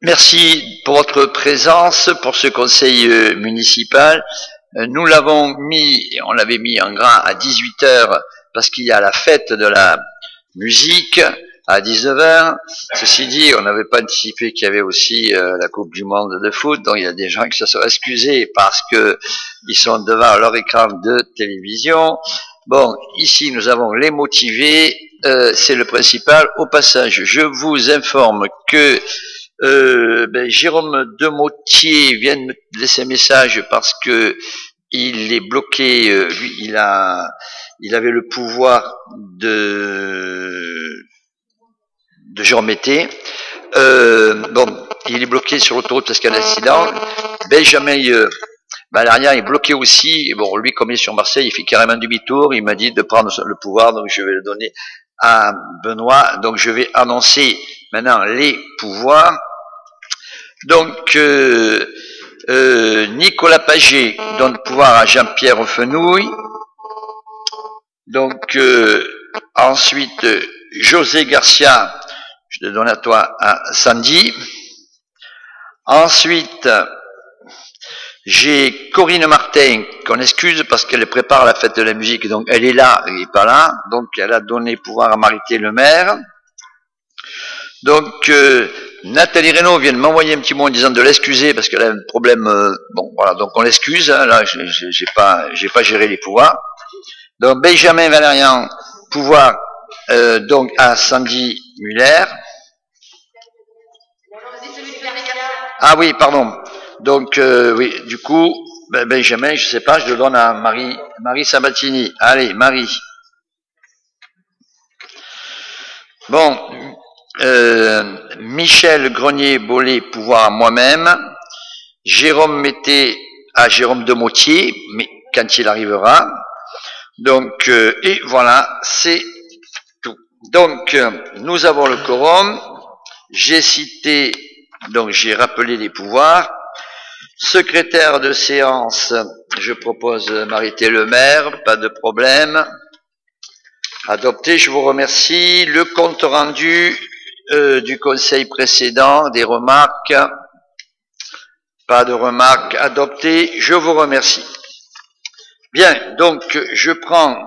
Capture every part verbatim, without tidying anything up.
Merci pour votre présence pour ce conseil euh, municipal. Euh, nous l'avons mis, on l'avait mis en gras à dix-huit heures parce qu'il y a la fête de la musique à dix-neuf heures. Ceci dit, on n'avait pas anticipé qu'il y avait aussi euh, la Coupe du Monde de foot, donc il y a des gens qui se sont excusés parce que ils sont devant leur écran de télévision. Bon, ici nous avons les motivés, euh, c'est le principal. Au passage, je vous informe que Euh, ben, Jérôme Demotier vient de me laisser un message parce que il est bloqué, euh, lui, il a, il avait le pouvoir de, de Jérôme Mété. Euh, bon, il est bloqué sur l'autoroute parce qu'il y a un accident. Benjamin euh, Valérian est bloqué aussi. Et bon, lui, comme il est sur Marseille, il fait carrément demi-tour. Il m'a dit de prendre le pouvoir, donc je vais le donner à Benoît. Donc je vais annoncer maintenant les pouvoirs. Donc euh, euh, Nicolas Paget donne le pouvoir à Jean-Pierre Fenouille. Donc euh, ensuite José Garcia, je te donne à toi à Sandy. Ensuite j'ai Corinne Martin qu'on excuse parce qu'elle prépare la fête de la musique, donc elle est là, elle n'est pas là, donc elle a donné pouvoir à Marité Le Maire. Donc euh, Nathalie Reynaud vient de m'envoyer un petit mot en disant de l'excuser parce qu'elle a un problème. Euh, bon, voilà, donc on l'excuse. Hein, là, j'ai pas, j'ai pas géré les pouvoirs. Donc Benjamin Valérian, pouvoir euh, donc à Sandy Muller. Ah oui, pardon. Donc euh, oui, du coup, ben, Benjamin, je sais pas, je le donne à Marie, Marie Sabatini. Allez, Marie. Bon. Euh, Michel Grenier-Bollet, pouvoir à moi-même. Jérôme Mété à Jérôme Demotier, mais quand il arrivera. Donc, euh, et voilà, c'est tout. Donc, euh, nous avons le quorum. J'ai cité, donc j'ai rappelé les pouvoirs. Secrétaire de séance, je propose Marité Le Maire, pas de problème. Adopté, je vous remercie. Le compte rendu Euh, du conseil précédent, des remarques, pas de remarques adoptées, je vous remercie. Bien, donc je prends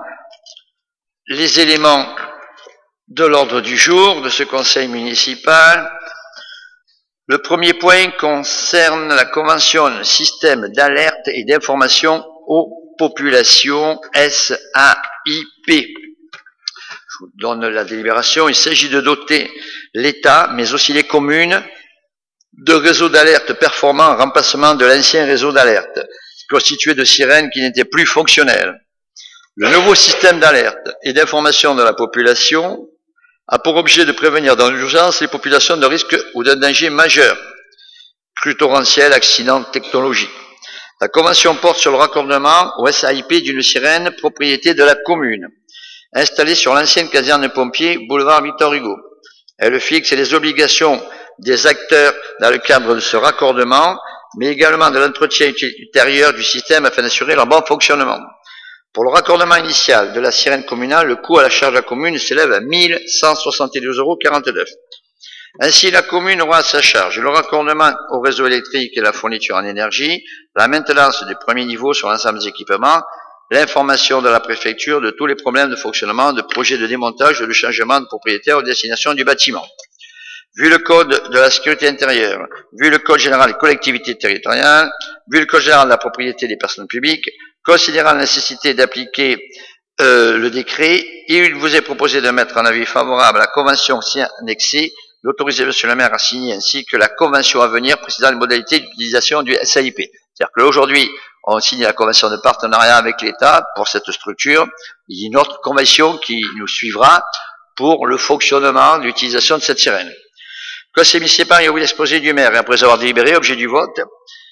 les éléments de l'ordre du jour de ce conseil municipal. Le premier point concerne la convention système d'alerte et d'information aux populations S A I P. Je vous donne la délibération. Il s'agit de doter l'État, mais aussi les communes, de réseaux d'alerte performants en remplacement de l'ancien réseau d'alerte, constitué de sirènes qui n'étaient plus fonctionnelles. Le nouveau système d'alerte et d'information de la population a pour objet de prévenir dans l'urgence les populations de risque ou d'un danger majeur, crues torrentielles, accidents technologiques. La convention porte sur le raccordement au S A I P d'une sirène propriété de la commune, installée sur l'ancienne caserne de pompiers, boulevard Victor Hugo. Elle fixe les obligations des acteurs dans le cadre de ce raccordement, mais également de l'entretien ultérieur du système afin d'assurer leur bon fonctionnement. Pour le raccordement initial de la sirène communale, le coût à la charge de la commune s'élève à mille cent soixante-douze euros quarante-neuf. Ainsi, la commune aura à sa charge le raccordement au réseau électrique et la fourniture en énergie, la maintenance des premiers niveaux sur l'ensemble des équipements, l'information de la préfecture de tous les problèmes de fonctionnement, de projets de démontage ou de changement de propriétaire ou de destination du bâtiment. Vu le code de la sécurité intérieure, vu le code général des collectivités territoriales, vu le code général de la propriété des personnes publiques, considérant la nécessité d'appliquer euh, le décret, il vous est proposé de mettre en avis favorable à la convention si annexée, d'autoriser monsieur le maire à signer ainsi que la convention à venir précisant les modalités d'utilisation du S A I P. C'est-à-dire qu'aujourd'hui, on signe la convention de partenariat avec l'État pour cette structure. Il y a une autre convention qui nous suivra pour le fonctionnement, l'utilisation de cette sirène. Le conseil municipal a oublié l'exposé du maire et après avoir délibéré, objet du vote,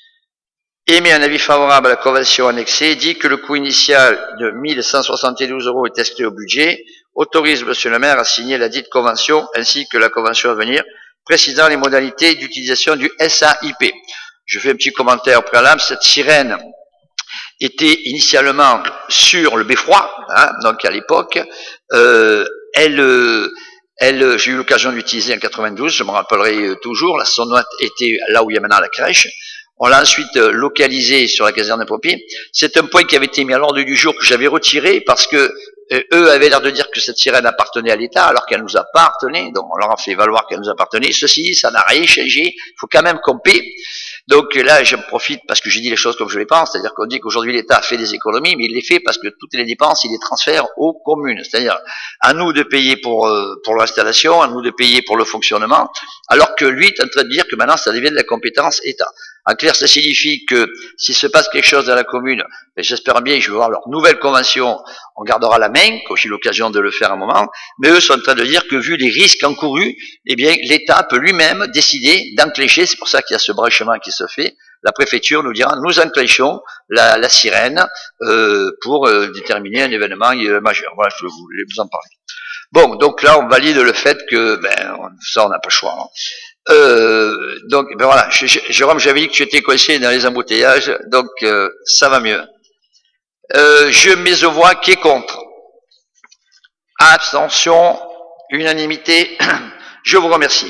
émet un avis favorable à la convention annexée, dit que le coût initial de mille cent soixante-douze euros est inscrit au budget, autorise monsieur le maire à signer la dite convention ainsi que la convention à venir, précisant les modalités d'utilisation du S A I P. Je fais un petit commentaire au préalable. Cette sirène était initialement sur le beffroi, hein, donc à l'époque, euh, elle, euh, Elle, j'ai eu l'occasion d'utiliser en quatre-vingt-douze, je me rappellerai toujours, la sonnotte était là où il y a maintenant la crèche. On l'a ensuite localisée sur la caserne des pompiers. C'est un point qui avait été mis à l'ordre du jour que j'avais retiré parce que euh, eux avaient l'air de dire que cette sirène appartenait à l'État alors qu'elle nous appartenait. Donc on leur a fait valoir qu'elle nous appartenait. Ceci dit, ça n'a rien changé. Il faut quand même qu'on paie. Donc là, j'en profite parce que j'ai dit les choses comme je les pense, c'est-à-dire qu'on dit qu'aujourd'hui l'État fait des économies, mais il les fait parce que toutes les dépenses, il les transfère aux communes. C'est-à-dire à nous de payer pour euh, pour l'installation, à nous de payer pour le fonctionnement, alors que lui est en train de dire que maintenant ça devient de la compétence État. En clair, ça signifie que s'il se passe quelque chose dans la commune, ben, j'espère bien, je vais voir leur nouvelle convention, on gardera la main, quand j'ai eu l'occasion de le faire un moment, mais eux sont en train de dire que vu les risques encourus, eh bien, l'État peut lui-même décider d'enclencher, c'est pour ça qu'il y a ce branchement qui se fait, la préfecture nous dira, nous enclenchons la, la sirène euh, pour euh, déterminer un événement euh, majeur. Voilà, je voulais vous en parler. Bon, donc là, on valide le fait que, ben, ça, on n'a pas le choix. Hein. Euh, donc, ben voilà, Jérôme, j'avais dit que tu étais coincé dans les embouteillages, donc euh, ça va mieux. Euh, je mets aux voix qui est contre. Abstention, unanimité, je vous remercie.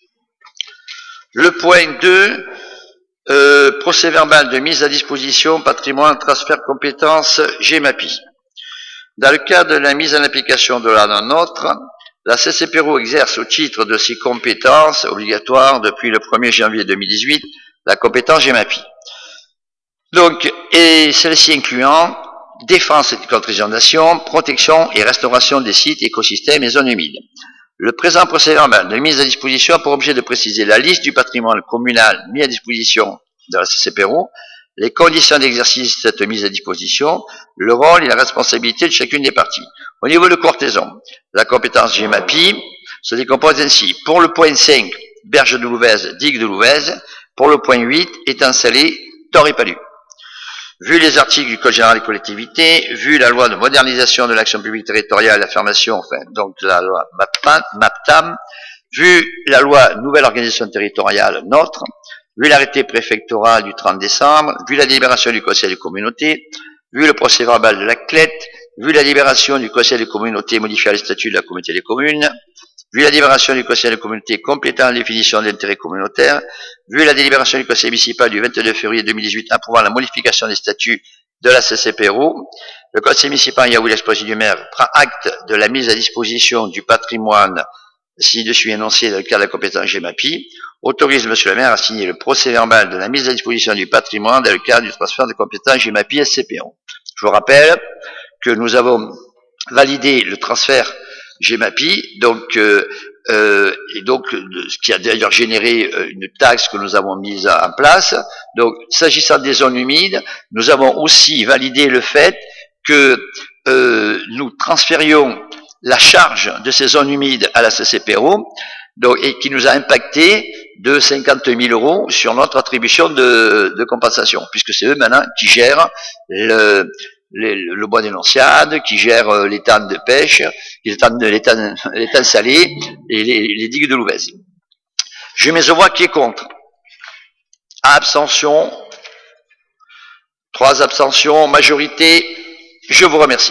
Le point deux, euh, procès verbal de mise à disposition, patrimoine, transfert compétences, GEMAPI. Dans le cadre de la mise en application de la nôtre, la C C P R O exerce au titre de ses compétences obligatoires depuis le premier janvier deux mille dix-huit la compétence GEMAPI. Donc, et celle-ci incluant défense contre les inondations, protection et restauration des sites, écosystèmes et zones humides. Le présent procès verbal de mise à disposition a pour objet de préciser la liste du patrimoine communal mis à disposition de la C C P R O, les conditions d'exercice de cette mise à disposition, le rôle et la responsabilité de chacune des parties. Au niveau de courtaison, la compétence GEMAPI se décompose ainsi. Pour le point cinq, berge de Louvèze, digue de Louvèze. Pour le point huit, étang salé, Tor et Palu. Vu les articles du Code général des collectivités, vu la loi de modernisation de l'action publique territoriale, l'affirmation, enfin, donc la loi MAPTAM, vu la loi nouvelle organisation territoriale, NOTRe, vu l'arrêté préfectoral du trente décembre, vu la délibération du Conseil de communauté, vu le procès verbal de la C L E T, vu la délibération du Conseil de communauté modifiant les statuts de la communauté des communes, vu la délibération du Conseil de communauté complétant la définition d'intérêt communautaire, vu la délibération du Conseil municipal du vingt-deux février deux mille dix-huit approuvant la modification des statuts de la C C P R O, le Conseil municipal, ayant eu l'expression du maire, prend acte de la mise à disposition du patrimoine ci-dessus énoncé dans le cadre de la compétence GEMAPI, autorise Monsieur le maire à signer le procès verbal de la mise à disposition du patrimoine dans le cadre du transfert de compétence GEMAPI S C P R O. Je vous rappelle que nous avons validé le transfert GEMAPI, donc, euh, euh, et donc, ce qui a d'ailleurs généré une taxe que nous avons mise en place. Donc, s'agissant des zones humides, nous avons aussi validé le fait que euh, nous transférions la charge de ces zones humides à la C C P R O, donc, et qui nous a impacté de cinquante mille euros sur notre attribution de, de compensation, puisque c'est eux maintenant qui gèrent le, le, le bois d'énonciade, qui gèrent euh, l'étang de pêche, l'étang salé et les, les digues de Louvèze. Je mets aux voix qui est contre. Abstention. Trois abstentions, majorité. Je vous remercie.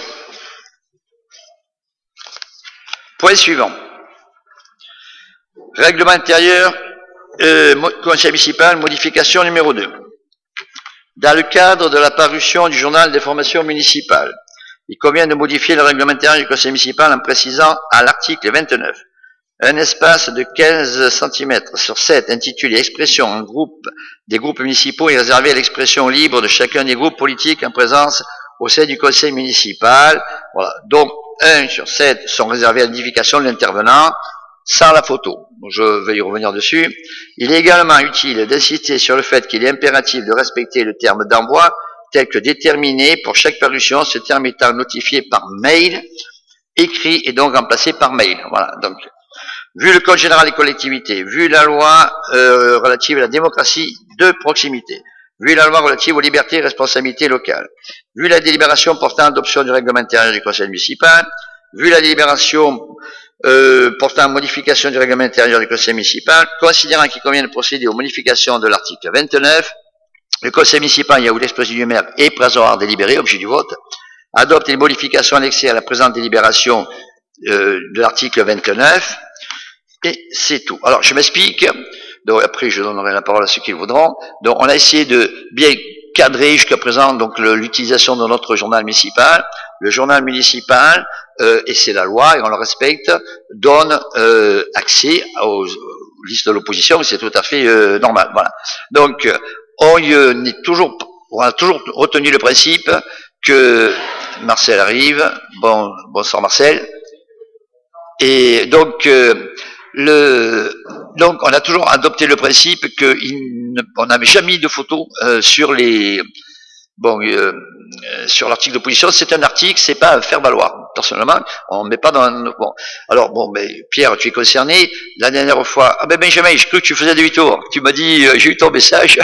Point suivant. Règlement intérieur, euh, conseil municipal, modification numéro deux. Dans le cadre de la parution du journal d'information municipale, il convient de modifier le règlement intérieur du conseil municipal en précisant à l'article vingt-neuf un espace de quinze centimètres sur sept intitulé Expression en groupe des groupes municipaux est réservé à l'expression libre de chacun des groupes politiques en présence au sein du conseil municipal. Voilà. Donc, un sur sept sont réservés à l'identification de l'intervenant sans la photo. Je vais y revenir dessus. Il est également utile d'insister sur le fait qu'il est impératif de respecter le terme d'envoi tel que déterminé pour chaque parution, ce terme étant notifié par mail, écrit et donc remplacé par mail. Voilà. Donc, vu le Code général des collectivités, vu la loi euh, relative à la démocratie de proximité, vu la loi relative aux libertés et responsabilités locales, vu la délibération portant adoption du règlement intérieur du conseil municipal, vu la délibération euh, portant modification du règlement intérieur du conseil municipal, considérant qu'il convient de procéder aux modifications de l'article vingt-neuf, le conseil municipal, il y a eu l'expression du maire et présent délibéré, objet du vote, adopte les modifications annexées à la présente délibération euh, de l'article vingt-neuf, et c'est tout. Alors, je m'explique, donc après je donnerai la parole à ceux qui le voudront. Donc, on a essayé de bien cadrer jusqu'à présent donc l'utilisation de notre journal municipal. Le journal municipal, euh, et c'est la loi, et on le respecte, donne euh, accès aux, aux listes de l'opposition, et c'est tout à fait euh, normal. Voilà. Donc, on, euh, est toujours, on a toujours retenu le principe que Marcel arrive. Bon, bonsoir Marcel. Et donc, euh, le, donc, on a toujours adopté le principe qu'on n'avait jamais mis de photos euh, sur les, bon, euh, sur l'article d'opposition. C'est un article, c'est pas un faire valoir. Personnellement, on ne met pas dans. Un, bon, alors bon, mais Pierre, tu es concerné. La dernière fois, ah ben Benjamin, je cru que tu faisais demi-tour. Tu m'as dit, euh, j'ai eu ton message.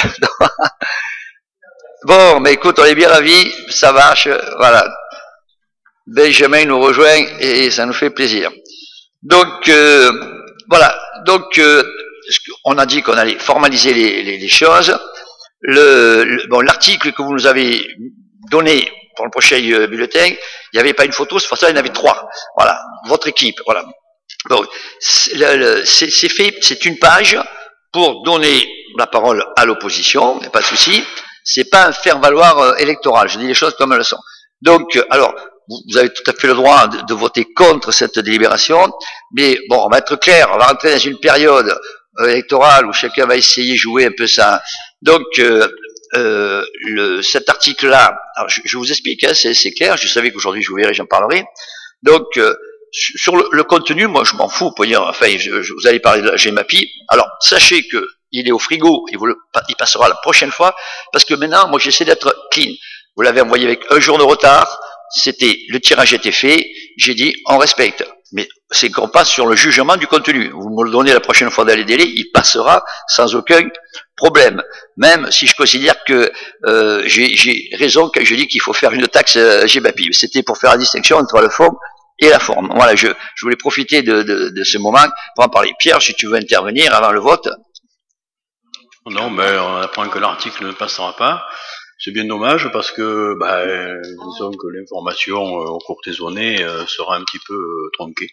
Bon, mais écoute, on est bien ravis, ça marche, voilà. Benjamin nous rejoint et ça nous fait plaisir. Donc, euh, voilà. Donc, euh, on a dit qu'on allait formaliser les, les, les choses. Le, le, bon, l'article que vous nous avez donné pour le prochain euh, bulletin, il n'y avait pas une photo, c'est pour ça qu'il y en avait trois. Voilà. Votre équipe, voilà. Bon, c'est, le, c'est, c'est fait, c'est une page pour donner la parole à l'opposition, il n'y a pas de souci. C'est pas un faire-valoir euh, électoral. Je dis les choses comme elles sont. Donc, euh, alors, vous avez tout à fait le droit de, de voter contre cette délibération, mais bon, on va être clair, on va rentrer dans une période euh, électorale où chacun va essayer de jouer un peu ça. Donc, euh, euh, le, cet article-là, alors je, je vous explique, hein, c'est, c'est clair, je savais qu'aujourd'hui je vous verrai, j'en parlerai. Donc, euh, sur le, le contenu, moi je m'en fous, pour dire, enfin, je, je, vous allez parler de la GEMAPI, alors sachez que il est au frigo, et vous le, il passera la prochaine fois, parce que maintenant, moi j'essaie d'être clean. Vous l'avez envoyé avec un jour de retard, c'était, le tirage était fait, j'ai dit, on respecte. Mais c'est qu'on passe sur le jugement du contenu. Vous me le donnez la prochaine fois dans les délais, il passera sans aucun problème. Même si je considère que euh, j'ai, j'ai raison quand je dis qu'il faut faire une taxe euh, GEMAPI. C'était pour faire la distinction entre le fond et la forme. Voilà, je, je voulais profiter de, de, de ce moment pour en parler. Pierre, si tu veux intervenir avant le vote. Non, mais on apprend que l'article ne passera pas. C'est bien dommage parce que, bah, disons que l'information euh, au courtisonné euh, sera un petit peu euh, tronquée.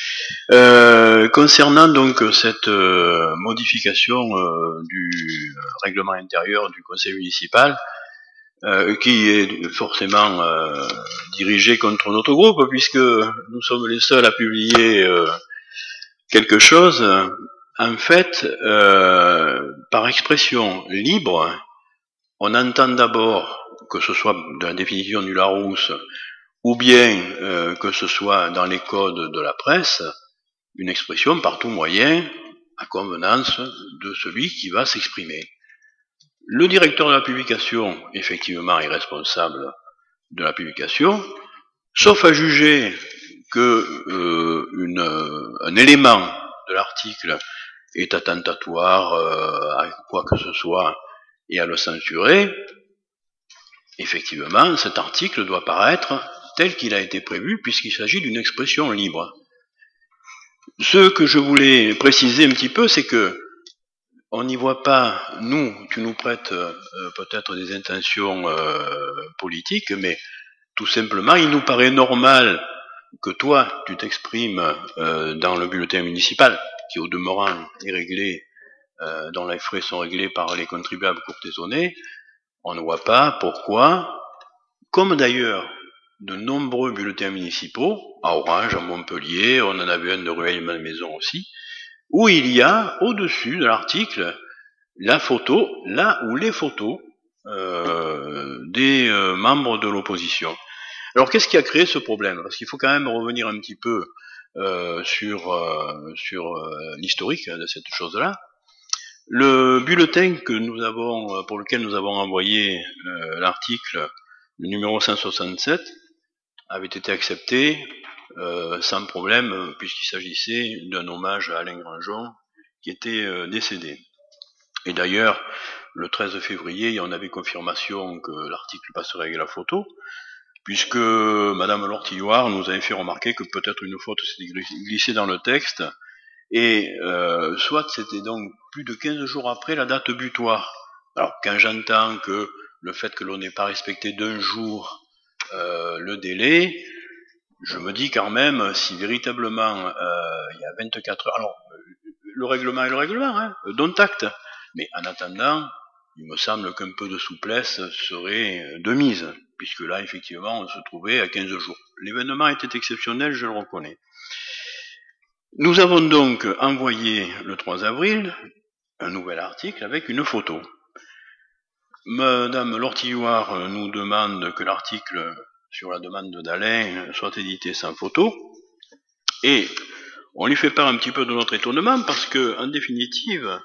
Euh, concernant donc cette euh, modification euh, du règlement intérieur du conseil municipal, euh, qui est forcément euh, dirigé contre notre groupe, puisque nous sommes les seuls à publier euh, quelque chose, en fait, euh, par expression libre, on entend d'abord, que ce soit dans la définition du Larousse, ou bien euh, que ce soit dans les codes de la presse, une expression par tout moyen à convenance de celui qui va s'exprimer. Le directeur de la publication, effectivement, est responsable de la publication, sauf à juger que euh, une, un élément de l'article est attentatoire euh, à quoi que ce soit et à le censurer, effectivement, cet article doit paraître tel qu'il a été prévu puisqu'il s'agit d'une expression libre. Ce que je voulais préciser un petit peu, c'est que on n'y voit pas, nous, tu nous prêtes euh, peut-être des intentions euh, politiques, mais tout simplement, il nous paraît normal que toi, tu t'exprimes euh, dans le bulletin municipal, qui au demeurant est réglé, euh, dont les frais sont réglés par les contribuables courtisonnés. On ne voit pas pourquoi, comme d'ailleurs de nombreux bulletins municipaux, à Orange, à Montpellier, on en a vu un de Rueil-Malmaison aussi, où il y a au-dessus de l'article la photo, là où les photos euh, des euh, membres de l'opposition. Alors qu'est-ce qui a créé ce problème? Parce qu'il faut quand même revenir un petit peu euh, sur, euh, sur euh, l'historique de cette chose-là. Le bulletin que nous avons, pour lequel nous avons envoyé euh, l'article, le numéro cent soixante-sept, avait été accepté euh, sans problème, puisqu'il s'agissait d'un hommage à Alain Grandjean, qui était euh, décédé. Et d'ailleurs, le treize février, on avait confirmation que l'article passerait avec la photo, puisque Madame Lortilloire nous avait fait remarquer que peut-être une faute s'était glissée dans le texte, et euh, soit c'était donc plus de quinze jours après la date butoir. Alors quand j'entends que le fait que l'on n'ait pas respecté d'un jour euh, le délai, je me dis quand même, si véritablement euh, il y a vingt-quatre heures, alors le règlement est le règlement, hein, dont acte, mais en attendant, il me semble qu'un peu de souplesse serait de mise, puisque là, effectivement, on se trouvait à quinze jours. L'événement était exceptionnel, je le reconnais. Nous avons donc envoyé le trois avril un nouvel article avec une photo. Madame Lortilloire nous demande que l'article sur la demande d'Alain soit édité sans photo, et on lui fait part un petit peu de notre étonnement, parce que, en définitive,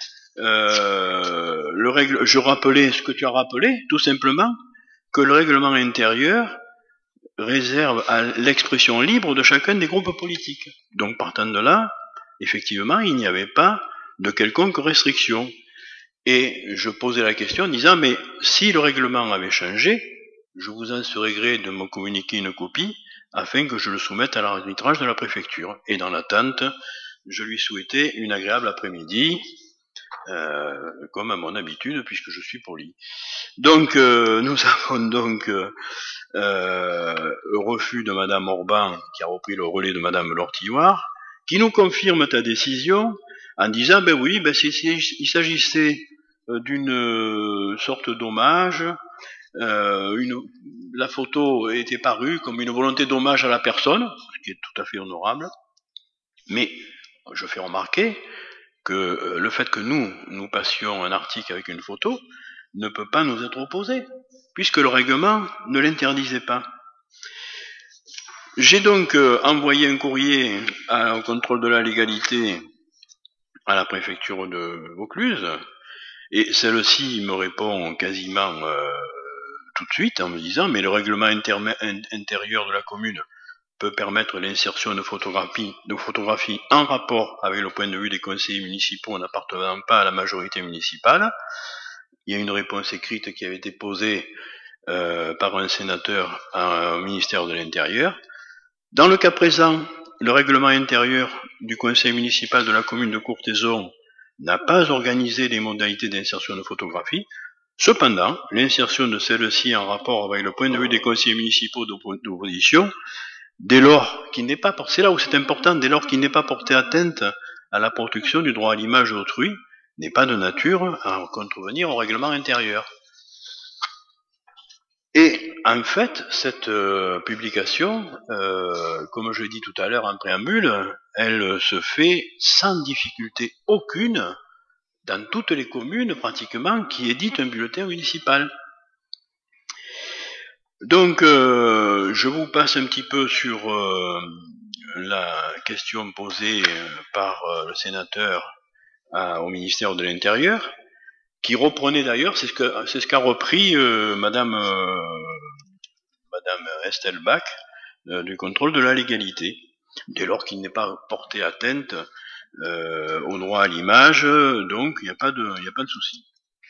euh, le règle, je rappelais ce que tu as rappelé, tout simplement, que le règlement intérieur réserve à l'expression libre de chacun des groupes politiques. Donc, partant de là, effectivement, il n'y avait pas de quelconque restriction. Et je posais la question en disant, mais si le règlement avait changé, je vous en serais gré de me communiquer une copie afin que je le soumette à l'arbitrage de la préfecture. Et dans l'attente, je lui souhaitais une agréable après-midi, euh, comme à mon habitude, puisque je suis poli. Donc, euh, nous avons donc euh, euh, refus de Madame Orban, qui a repris le relais de Madame Lortilloire, qui nous confirme ta décision en disant, ben oui, ben c'est, c'est, il s'agissait d'une sorte d'hommage, euh, une, la photo était parue comme une volonté d'hommage à la personne, ce qui est tout à fait honorable, mais je fais remarquer que euh, le fait que nous, nous passions un article avec une photo ne peut pas nous être opposé, puisque le règlement ne l'interdisait pas. J'ai donc euh, envoyé un courrier à, au contrôle de la légalité à la préfecture de Vaucluse, et celle-ci me répond quasiment euh, tout de suite en me disant, mais le règlement interme- intérieur de la commune peut permettre l'insertion de photographies, de photographies en rapport avec le point de vue des conseillers municipaux n'appartenant pas à la majorité municipale. Il y a une réponse écrite qui avait été posée euh, par un sénateur au ministère de l'Intérieur. Dans le cas présent, le règlement intérieur du conseil municipal de la commune de Courthézon n'a pas organisé les modalités d'insertion de photographie. Cependant, l'insertion de celle-ci en rapport avec le point de vue des conseillers municipaux d'opposition, dès lors qu'il n'est pas, c'est là où c'est important, dès lors qu'il n'est pas porté atteinte à la protection du droit à l'image d'autrui, n'est pas de nature à contrevenir au règlement intérieur. Et en fait, cette euh, publication, euh, comme je l'ai dit tout à l'heure en préambule, elle se fait sans difficulté aucune dans toutes les communes pratiquement qui éditent un bulletin municipal. Donc, euh, je vous passe un petit peu sur euh, la question posée par euh, le sénateur à, au ministère de l'Intérieur, qui reprenait d'ailleurs, c'est ce que c'est ce qu'a repris euh, Madame euh, Madame Estelle Bach euh, du contrôle de la légalité, dès lors qu'il n'est pas porté atteinte euh, au droit à l'image, donc il n'y a pas de il n'y a pas de souci.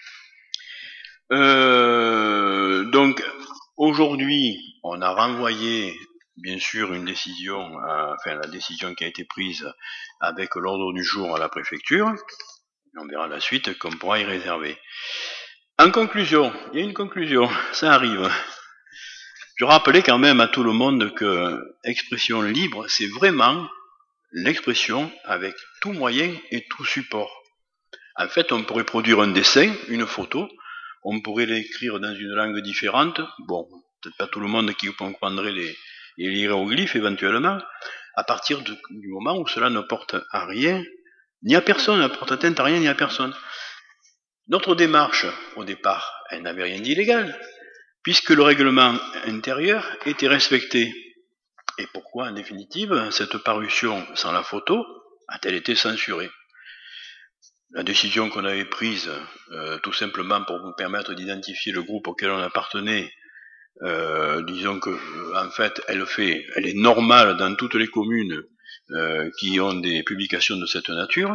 Euh, donc aujourd'hui, on a renvoyé bien sûr une décision, à, enfin la décision qui a été prise avec l'ordre du jour à la préfecture. On verra la suite qu'on pourra y réserver. En conclusion, il y a une conclusion, ça arrive. Je rappelais quand même à tout le monde que expression libre, c'est vraiment l'expression avec tout moyen et tout support. En fait, on pourrait produire un dessin, une photo, on pourrait l'écrire dans une langue différente, bon, peut-être pas tout le monde qui comprendrait les, les hiéroglyphes éventuellement, à partir de, du moment où cela ne porte à rien, ni à personne, ne porte atteinte à rien ni à personne. Notre démarche, au départ, elle n'avait rien d'illégal, puisque le règlement intérieur était respecté. Et pourquoi, en définitive, cette parution sans la photo a-t-elle été censurée? La décision qu'on avait prise, euh, tout simplement pour vous permettre d'identifier le groupe auquel on appartenait, euh, disons que, en fait, elle fait, elle est normale dans toutes les communes euh, qui ont des publications de cette nature.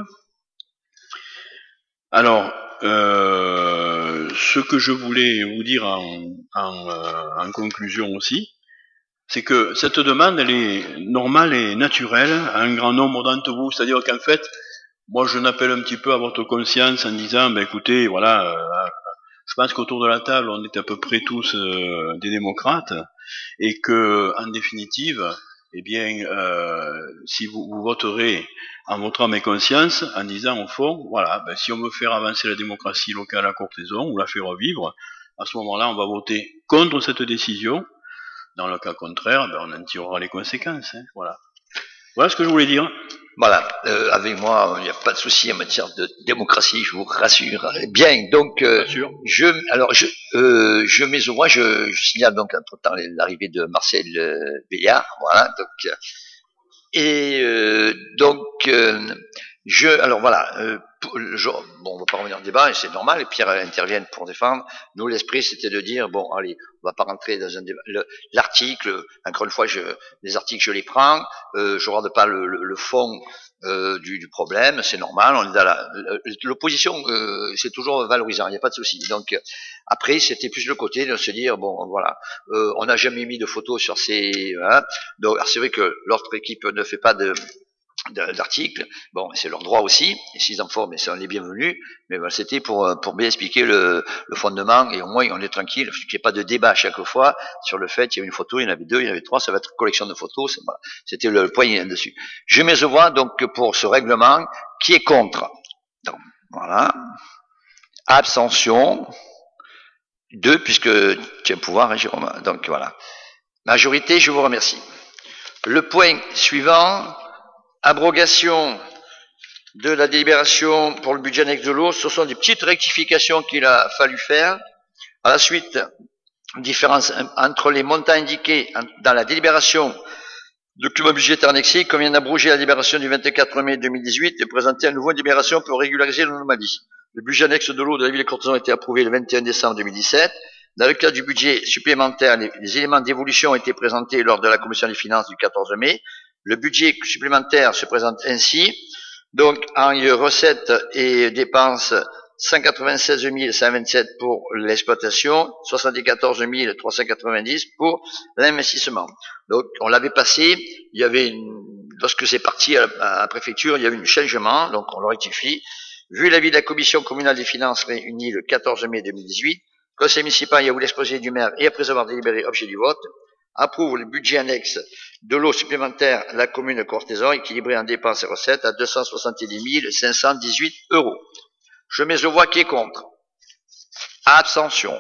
Alors, euh, ce que je voulais vous dire en, en, euh, en conclusion aussi, c'est que cette demande, elle est normale et naturelle à un grand nombre d'entre vous. C'est-à-dire qu'en fait, moi, je n'appelle un petit peu à votre conscience en disant, ben écoutez, voilà, euh, Je pense qu'autour de la table, on est à peu près tous euh, des démocrates, et que, en définitive, eh bien, euh, si vous, vous voterez en votre âme et conscience, en disant au fond, voilà, ben, si on veut faire avancer la démocratie locale à Courthézon, ou la faire revivre, à ce moment-là, on va voter contre cette décision. Dans le cas contraire, ben, on en tirera les conséquences. Hein, voilà. Voilà ce que je voulais dire. Voilà, euh, avec moi, il n'y a pas de souci en matière de démocratie, je vous rassure. Bien, donc, euh, je, alors, je, euh, je mets au moins, je, je signale donc entre-temps l'arrivée de Marcel euh, Béliard, voilà, donc, et euh, donc, euh, je, alors voilà, euh, je, bon, on va pas revenir au débat, et c'est normal, et Pierre intervient pour défendre. Nous, l'esprit, c'était de dire, bon, allez, on va pas rentrer dans un débat. L'article, encore une fois, je, les articles, je les prends, euh, je regarde pas le, le, le fond euh, du, du problème, c'est normal, on est dans la, l'opposition, euh, c'est toujours valorisant, il n'y a pas de souci. Donc, après, c'était plus le côté de se dire, bon, voilà, euh, on n'a jamais mis de photos sur ces, hein, donc, c'est vrai que l'autre équipe ne fait pas de, d'articles, bon, c'est leur droit aussi, et s'ils en font, mais c'est les bienvenus, mais voilà, c'était pour, pour bien expliquer le, le fondement, et au moins on est tranquille, qu'il n'y ait pas de débat à chaque fois sur le fait, il y avait une photo, il y en avait deux, il y en avait trois, ça va être une collection de photos, voilà. C'était le, le point dessus. Je mets au voix donc pour ce règlement, qui est contre. Donc, voilà. Abstention. Deux, puisque tu as un pouvoir, hein, Jérôme. Donc voilà. Majorité, je vous remercie. Le point suivant, abrogation de la délibération pour le budget annexe de l'eau, ce sont des petites rectifications qu'il a fallu faire. À la suite, différence entre les montants indiqués dans la délibération de document budgétaire annexé, convient d'abroger la délibération du vingt-quatre mai deux mille dix-huit et présenter une nouvelle délibération pour régulariser l'anomalie. Le budget annexe de l'eau de la ville de Courthézon a été approuvé le vingt et un décembre deux mille dix-sept. Dans le cadre du budget supplémentaire, les, les éléments d'évolution ont été présentés lors de la commission des finances du quatorze mai. Le budget supplémentaire se présente ainsi. Donc, en recettes et dépenses, cent quatre-vingt-seize mille cent vingt-sept pour l'exploitation, soixante-quatorze mille trois cent quatre-vingt-dix pour l'investissement. Donc, on l'avait passé, il y avait une, lorsque c'est parti à la, à la préfecture, il y a eu un changement, donc on le rectifie. Vu l'avis de la commission communale des finances réunie le quatorze mai deux mille dix-huit, le conseil municipal, il y a eu l'exposé du maire et après avoir délibéré objet du vote, approuve le budget annexe de l'eau supplémentaire de la commune de Courthézon, équilibré en dépenses et recettes à deux cent soixante-dix mille cinq cent dix-huit euros. Je mets aux voix qui est contre. Abstention.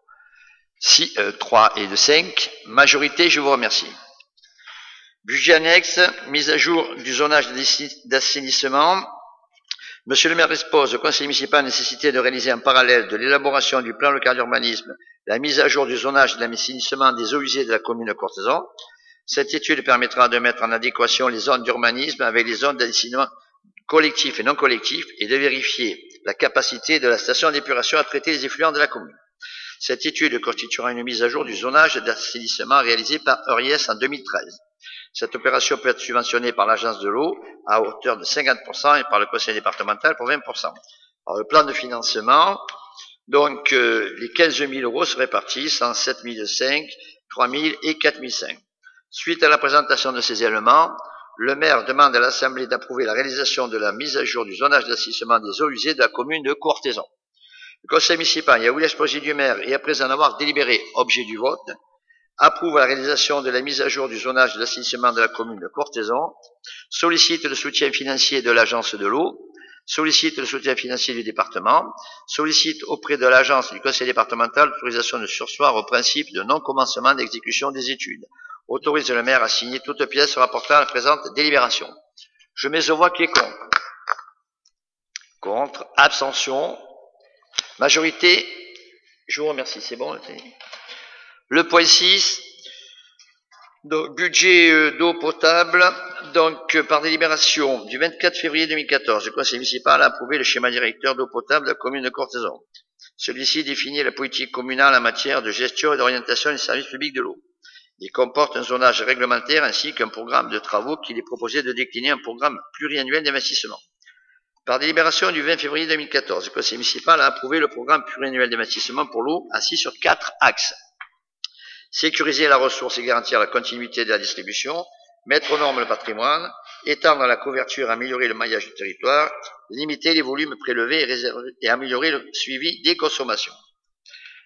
six, euh, trois et de cinq. Majorité, je vous remercie. Budget annexe, mise à jour du zonage d'assainissement. Monsieur le maire expose au conseil municipal la nécessité de réaliser en parallèle de l'élaboration du plan local d'urbanisme la mise à jour du zonage de l'assainissement des eaux usées de la commune de Courthézon. Cette étude permettra de mettre en adéquation les zones d'urbanisme avec les zones d'assainissement collectif et non collectif et de vérifier la capacité de la station d'épuration à traiter les effluents de la commune. Cette étude constituera une mise à jour du zonage d'assainissement réalisé par E R I E S en deux mille treize. Cette opération peut être subventionnée par l'agence de l'eau à hauteur de cinquante pour cent et par le conseil départemental pour vingt pour cent. Alors, le plan de financement, donc euh, les quinze mille euros se répartissent en sept mille cinq, trois mille et quatre mille cinq. Suite à la présentation de ces éléments, le maire demande à l'Assemblée d'approuver la réalisation de la mise à jour du zonage d'assainissement des eaux usées de la commune de Courthézon. Le conseil municipal, il y a eu l'exposé du maire et après en avoir délibéré objet du vote, approuve la réalisation de la mise à jour du zonage d'assainissement de la commune de Courthézon, sollicite le soutien financier de l'agence de l'eau, sollicite le soutien financier du département, sollicite auprès de l'agence du conseil départemental l'autorisation de surseoir au principe de non-commencement d'exécution des études, autorise le maire à signer toute pièce rapportant à la présente délibération. Je mets aux voix qui est contre. Contre, abstention, majorité, je vous remercie, c'est bon. Le point six, donc, budget d'eau potable, donc par délibération du vingt-quatre février deux mille quatorze, le conseil municipal a approuvé le schéma directeur d'eau potable de la commune de Courthézon. Celui-ci définit la politique communale en matière de gestion et d'orientation des services publics de l'eau. Il comporte un zonage réglementaire ainsi qu'un programme de travaux qu'il est proposé de décliner en programme pluriannuel d'investissement. Par délibération du vingt février deux mille quatorze, le conseil municipal a approuvé le programme pluriannuel d'investissement pour l'eau assis sur quatre axes. Sécuriser la ressource et garantir la continuité de la distribution, mettre aux normes le patrimoine, étendre la couverture, améliorer le maillage du territoire, limiter les volumes prélevés et, réserver, et améliorer le suivi des consommations.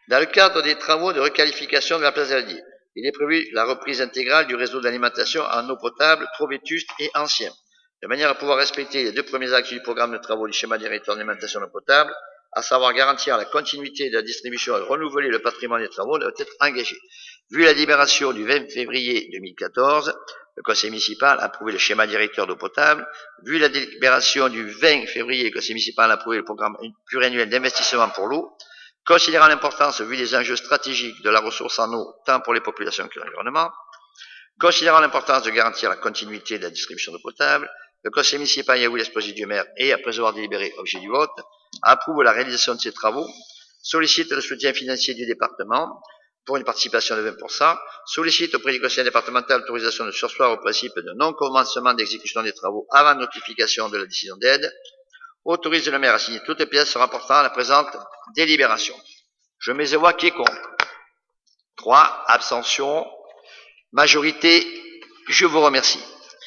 Dans le cadre des travaux de requalification de la place d'Aldier, il est prévu la reprise intégrale du réseau d'alimentation en eau potable trop vétuste et ancien, de manière à pouvoir respecter les deux premiers axes du programme de travaux du schéma directeur d'alimentation en eau potable, à savoir garantir la continuité de la distribution et renouveler le patrimoine des travaux, doit être engagé. Vu la libération du vingt février deux mille quatorze, le conseil municipal a approuvé le schéma directeur d'eau potable. Vu la délibération du vingt février, le conseil municipal a approuvé le programme pluriannuel d'investissement pour l'eau. Considérant l'importance, vu les enjeux stratégiques de la ressource en eau, tant pour les populations que l'environnement, considérant l'importance de garantir la continuité de la distribution d'eau potable, le conseil municipal, à l'exposé du maire et après avoir délibéré objet du vote, approuve la réalisation de ces travaux, sollicite le soutien financier du département pour une participation de vingt pour cent, sollicite auprès du conseil départemental l'autorisation de surseoir au principe de non-commencement d'exécution des travaux avant notification de la décision d'aide, autorise le maire à signer toutes les pièces se rapportant à la présente délibération. Je mets aux voix qui est contre. trois. Abstention. Majorité. Je vous remercie.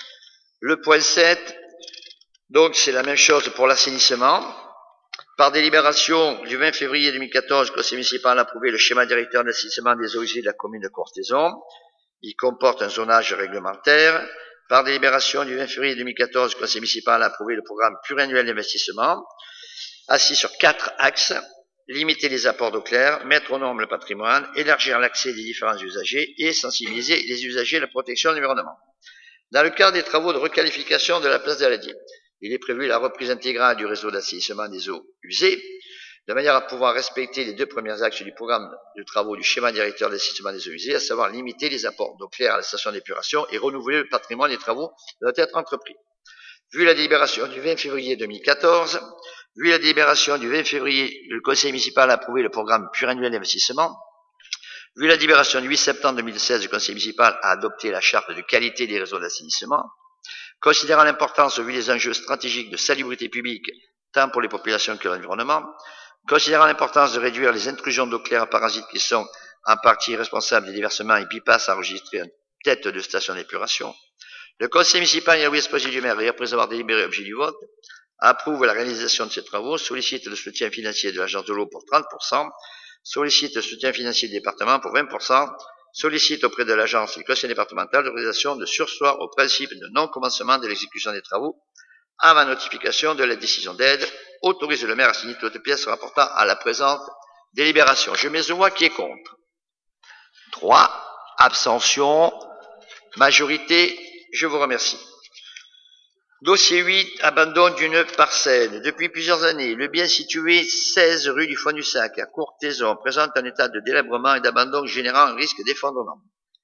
Le point sept, donc c'est la même chose pour l'assainissement. Par délibération du vingt février deux mille quatorze, le conseil municipal a approuvé le schéma directeur d'assainissement des eaux usées de la commune de Courthézon. Il comporte un zonage réglementaire. Par délibération du vingt février deux mille quatorze, le conseil municipal a approuvé le programme pluriannuel d'investissement, assis sur quatre axes: limiter les apports d'eau claire, mettre aux normes le patrimoine, élargir l'accès des différents usagers et sensibiliser les usagers à la protection de l'environnement. Dans le cadre des travaux de requalification de la place d'Aladier, il est prévu la reprise intégrale du réseau d'assainissement des eaux usées, de manière à pouvoir respecter les deux premiers axes du programme de travaux du schéma directeur d'assainissement des eaux usées, à savoir limiter les apports d'eau claire à la station d'épuration et renouveler le patrimoine des travaux doit être entrepris. Vu la délibération du vingt février deux mille quatorze, vu la délibération du vingt février, le conseil municipal a approuvé le programme pluriannuel d'investissement. Vu la délibération du huit septembre deux mille seize, le conseil municipal a adopté la charte de qualité des réseaux d'assainissement. Considérant l'importance, vu les enjeux stratégiques de salubrité publique, tant pour les populations que l'environnement, considérant l'importance de réduire les intrusions d'eau claire à parasites qui sont en partie responsables des déversements et bypass enregistrés en tête de station d'épuration, le conseil municipal, à l'exposé du maire et après avoir délibéré objet du vote, approuve la réalisation de ces travaux, sollicite le soutien financier de l'agence de l'eau pour trente pour cent, sollicite le soutien financier du département pour vingt pour cent, sollicite auprès de l'agence et du conseil départemental l'autorisation de surseoir au principe de non-commencement de l'exécution des travaux avant notification de la décision d'aide, autorise le maire à signer toutes les pièces rapportant à la présente délibération. Je mets aux voix qui est contre. trois. Abstention. Majorité. Je vous remercie. Dossier huit, abandon d'une parcelle. Depuis plusieurs années, le bien situé seize rue du Fond du Sac, à Courthézon, présente un état de délabrement et d'abandon générant un risque d'effondrement.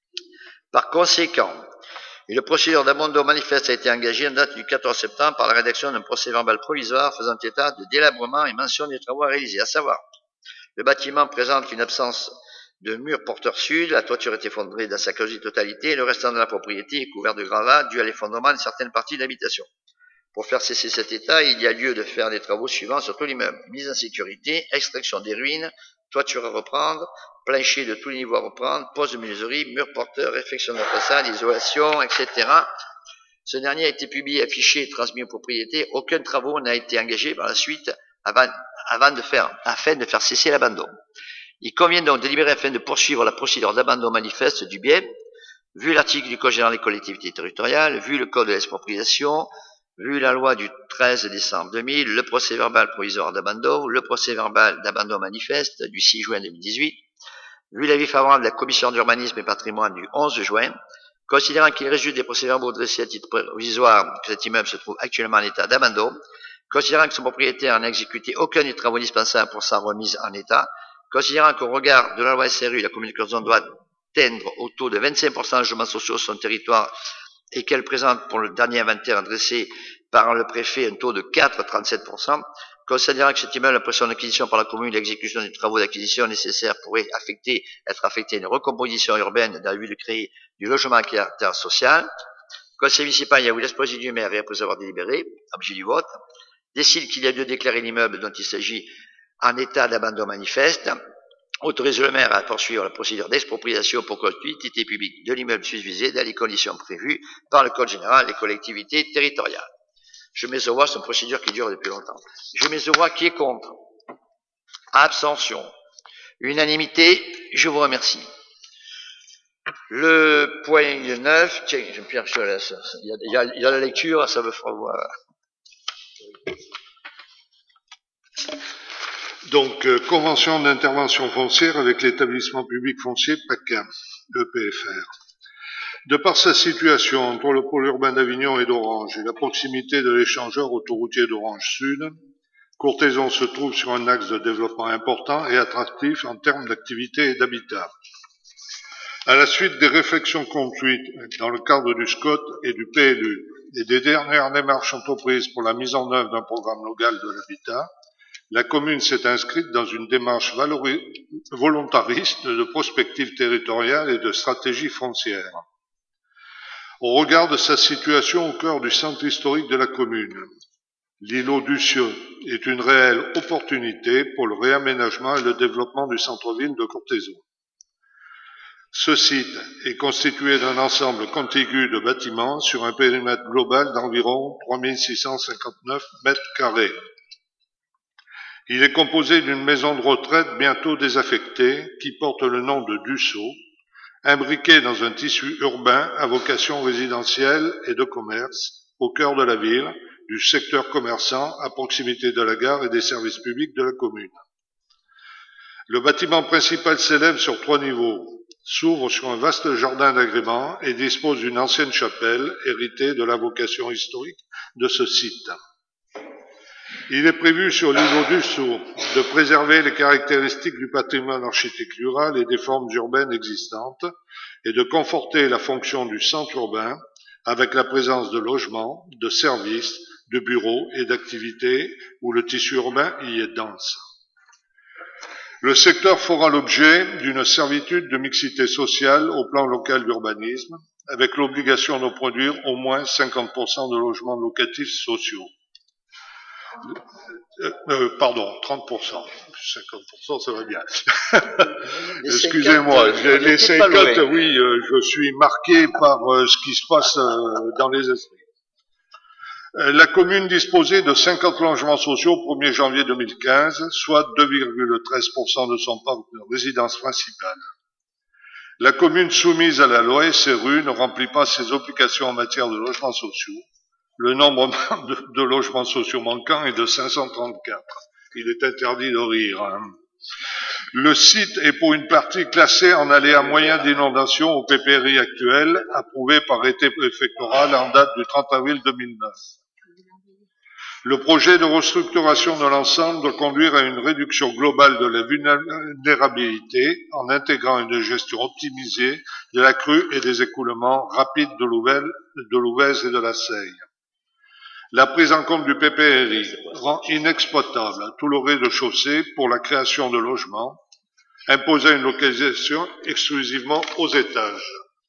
Par conséquent, une procédure d'abandon manifeste a été engagée en date du quatorze septembre par la rédaction d'un procès-verbal provisoire faisant état de délabrement et mention des travaux à réaliser, à savoir, le bâtiment présente une absence de mur porteur sud, la toiture est effondrée dans sa quasi-totalité et le restant de la propriété est couvert de gravats dû à l'effondrement de certaines parties d'habitation. Pour faire cesser cet état, il y a lieu de faire les travaux suivants sur tout l'immeuble: mise en sécurité, extraction des ruines, toiture à reprendre, plancher de tous les niveaux à reprendre, pose de menuiserie, mur porteur, réfection de la façade, isolation, et cetera. Ce dernier a été publié, affiché et transmis aux propriétés. Aucun travaux n'a été engagé par la suite avant, avant de faire, afin de faire cesser l'abandon. Il convient donc de délibérer afin de poursuivre la procédure d'abandon manifeste du bien, vu l'article du Code général des collectivités territoriales, vu le Code de l'expropriation, vu la loi du treize décembre deux mille, le procès-verbal provisoire d'abandon, le procès-verbal d'abandon manifeste du six juin deux mille dix-huit, vu l'avis favorable de la Commission d'urbanisme et patrimoine du onze juin, considérant qu'il résulte des procès-verbaux dressés à titre provisoire que cet immeuble se trouve actuellement en état d'abandon, considérant que son propriétaire n'a exécuté aucun des travaux indispensables pour sa remise en état, considérant qu'au regard de la loi S R U, la commune de Courthézon doit atteindre au taux de vingt-cinq pour cent de logements sociaux sur son territoire et qu'elle présente pour le dernier inventaire dressé par le préfet un taux de quatre virgule trente-sept pour cent, considérant que cet immeuble, après son acquisition par la commune, l'exécution des travaux d'acquisition nécessaires pourrait affecter, être affecté à une recomposition urbaine dans le but de créer du logement à caractère social, conseil municipal, il y a eu l'exposé du maire et après avoir délibéré, objet du vote, décide qu'il y a lieu de déclarer l'immeuble dont il s'agit en état d'abandon manifeste, autorise le maire à poursuivre la procédure d'expropriation pour cause d'utilité publique de l'immeuble susvisé dans les conditions prévues par le Code général des collectivités territoriales. Je mets aux voix, c'est une procédure qui dure depuis longtemps. Je mets aux voix qui est contre. Abstention. Unanimité, je vous remercie. Le point neuf, tiens, je me perds, il y a, il y a la lecture, ça me fera voir. Donc, euh, convention d'intervention foncière avec l'établissement public foncier PACA, E P F R. De par sa situation entre le pôle urbain d'Avignon et d'Orange et la proximité de l'échangeur autoroutier d'Orange Sud, Courthézon se trouve sur un axe de développement important et attractif en termes d'activité et d'habitat. À la suite des réflexions conduites dans le cadre du S C O T et du P L U et des dernières démarches entreprises pour la mise en œuvre d'un programme local de l'habitat, la commune s'est inscrite dans une démarche volontariste de prospective territoriale et de stratégie foncière. Au regard de sa situation au cœur du centre historique de la commune, l'îlot d'Ussieux est une réelle opportunité pour le réaménagement et le développement du centre-ville de Courthézon. Ce site est constitué d'un ensemble contigu de bâtiments sur un périmètre global d'environ trois mille six cent cinquante-neuf mètres carrés. Il est composé d'une maison de retraite bientôt désaffectée qui porte le nom de Dussault, imbriquée dans un tissu urbain à vocation résidentielle et de commerce au cœur de la ville, du secteur commerçant à proximité de la gare et des services publics de la commune. Le bâtiment principal s'élève sur trois niveaux, s'ouvre sur un vaste jardin d'agrément et dispose d'une ancienne chapelle héritée de la vocation historique de ce site. Il est prévu sur l'îlot d'Ussaux de préserver les caractéristiques du patrimoine architectural rural et des formes urbaines existantes et de conforter la fonction du centre urbain avec la présence de logements, de services, de bureaux et d'activités où le tissu urbain y est dense. Le secteur fera l'objet d'une servitude de mixité sociale au plan local d'urbanisme avec l'obligation de produire au moins cinquante pour cent de logements locatifs sociaux. Euh, euh, pardon, trente pour cent. cinquante pour cent, ça va bien. Excusez-moi, les, les cinquante, oui, euh, je suis marqué par euh, ce qui se passe euh, dans les esprits. Euh, la commune disposait de cinquante logements sociaux au premier janvier deux mille quinze, soit deux virgule treize pour cent de son parc de résidence principale. La commune soumise à la loi S R U ne remplit pas ses obligations en matière de logements sociaux. Le nombre de, de logements sociaux manquants est de cinq cent trente-quatre. Il est interdit de rire. Hein. Le site est pour une partie classé en aléa moyen d'inondation au P P R I actuel, approuvé par arrêté préfectoral en date du trente avril deux mille neuf. Le projet de restructuration de l'ensemble doit conduire à une réduction globale de la vulnérabilité en intégrant une gestion optimisée de la crue et des écoulements rapides de l'Ouvèze et de la Seille. La prise en compte du P P R I rend inexploitable tout le rez-de-chaussée pour la création de logements, imposant une localisation exclusivement aux étages.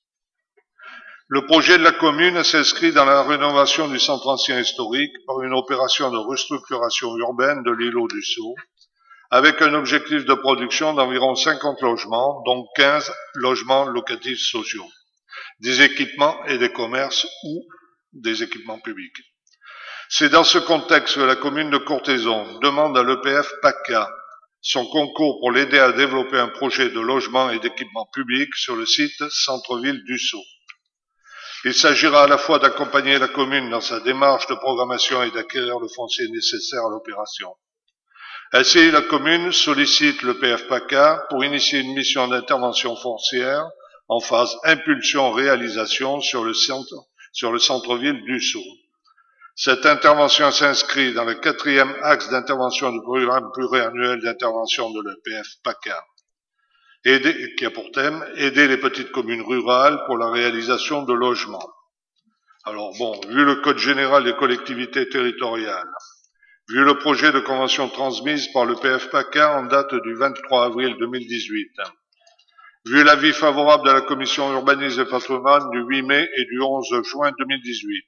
Le projet de la commune s'inscrit dans la rénovation du centre ancien historique par une opération de restructuration urbaine de l'îlot d'Ussaux, avec un objectif de production d'environ cinquante logements, dont quinze logements locatifs sociaux, des équipements et des commerces ou des équipements publics. C'est dans ce contexte que la commune de Courthézon demande à l'E P F PACA son concours pour l'aider à développer un projet de logement et d'équipement public sur le site centre-ville d'Ussaux. Il s'agira à la fois d'accompagner la commune dans sa démarche de programmation et d'acquérir le foncier nécessaire à l'opération. Ainsi, la commune sollicite le P F PACA pour initier une mission d'intervention foncière en phase impulsion-réalisation sur le centre, sur le centre-ville d'Ussaux. Cette intervention s'inscrit dans le quatrième axe d'intervention du programme pluriannuel d'intervention de l'E P F PACA, aider, qui a pour thème aider les petites communes rurales pour la réalisation de logements. Alors bon, vu le Code général des collectivités territoriales, vu le projet de convention transmise par le P F PACA en date du vingt-trois avril deux mille dix-huit, vu l'avis favorable de la commission urbanisme et patrimoine du huit mai et du onze juin deux mille dix-huit,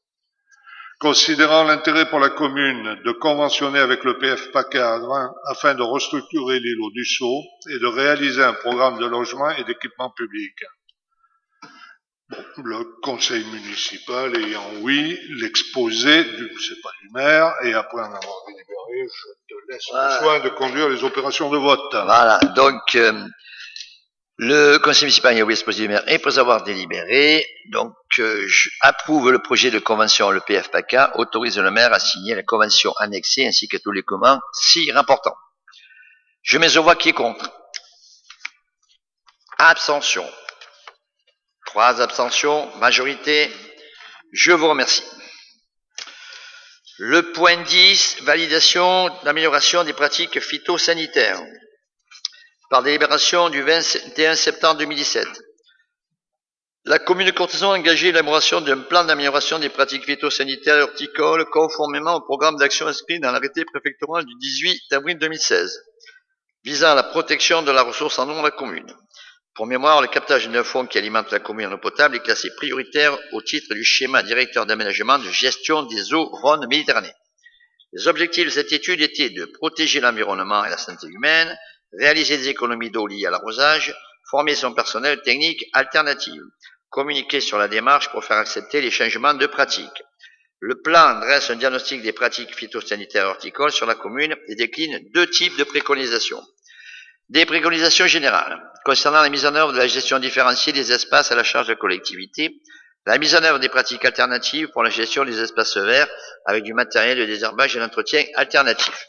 considérant l'intérêt pour la commune de conventionner avec le P F PACA afin de restructurer l'îlot d'Ussaux et de réaliser un programme de logement et d'équipement public. Bon, le conseil municipal ayant oui, l'exposé du, c'est pas du maire, et après en avoir délibéré, je te laisse voilà. le soin de conduire les opérations de vote. Voilà, donc euh, le conseil municipal ayant oui, l'exposé du maire, et après avoir délibéré, donc euh, je approuve le projet de convention, le P F P A C A, autorise le maire à signer la convention annexée ainsi que tous les documents si rapportants. Je mets aux voix qui est contre. Abstention. Trois abstentions, majorité. Je vous remercie. Le point dix, validation d'amélioration des pratiques phytosanitaires. Par délibération du vingt et un septembre deux mille dix-sept. La commune de Courthézon a engagé l'élaboration d'un plan d'amélioration des pratiques phytosanitaires et horticoles conformément au programme d'action inscrit dans l'arrêté préfectoral du dix-huit avril deux mille seize, visant à la protection de la ressource en eau de la commune. Pour mémoire, le captage d'un fonds qui alimente la commune en eau potable est classé prioritaire au titre du schéma directeur d'aménagement de gestion des eaux Rhône-Méditerranée. Les objectifs de cette étude étaient de protéger l'environnement et la santé humaine, réaliser des économies d'eau liées à l'arrosage, former son personnel technique alternative, communiquer sur la démarche pour faire accepter les changements de pratiques. Le plan dresse un diagnostic des pratiques phytosanitaires et horticoles sur la commune et décline deux types de préconisations. Des préconisations générales concernant la mise en œuvre de la gestion différenciée des espaces à la charge de la collectivité, la mise en œuvre des pratiques alternatives pour la gestion des espaces verts avec du matériel de désherbage et d'entretien alternatif.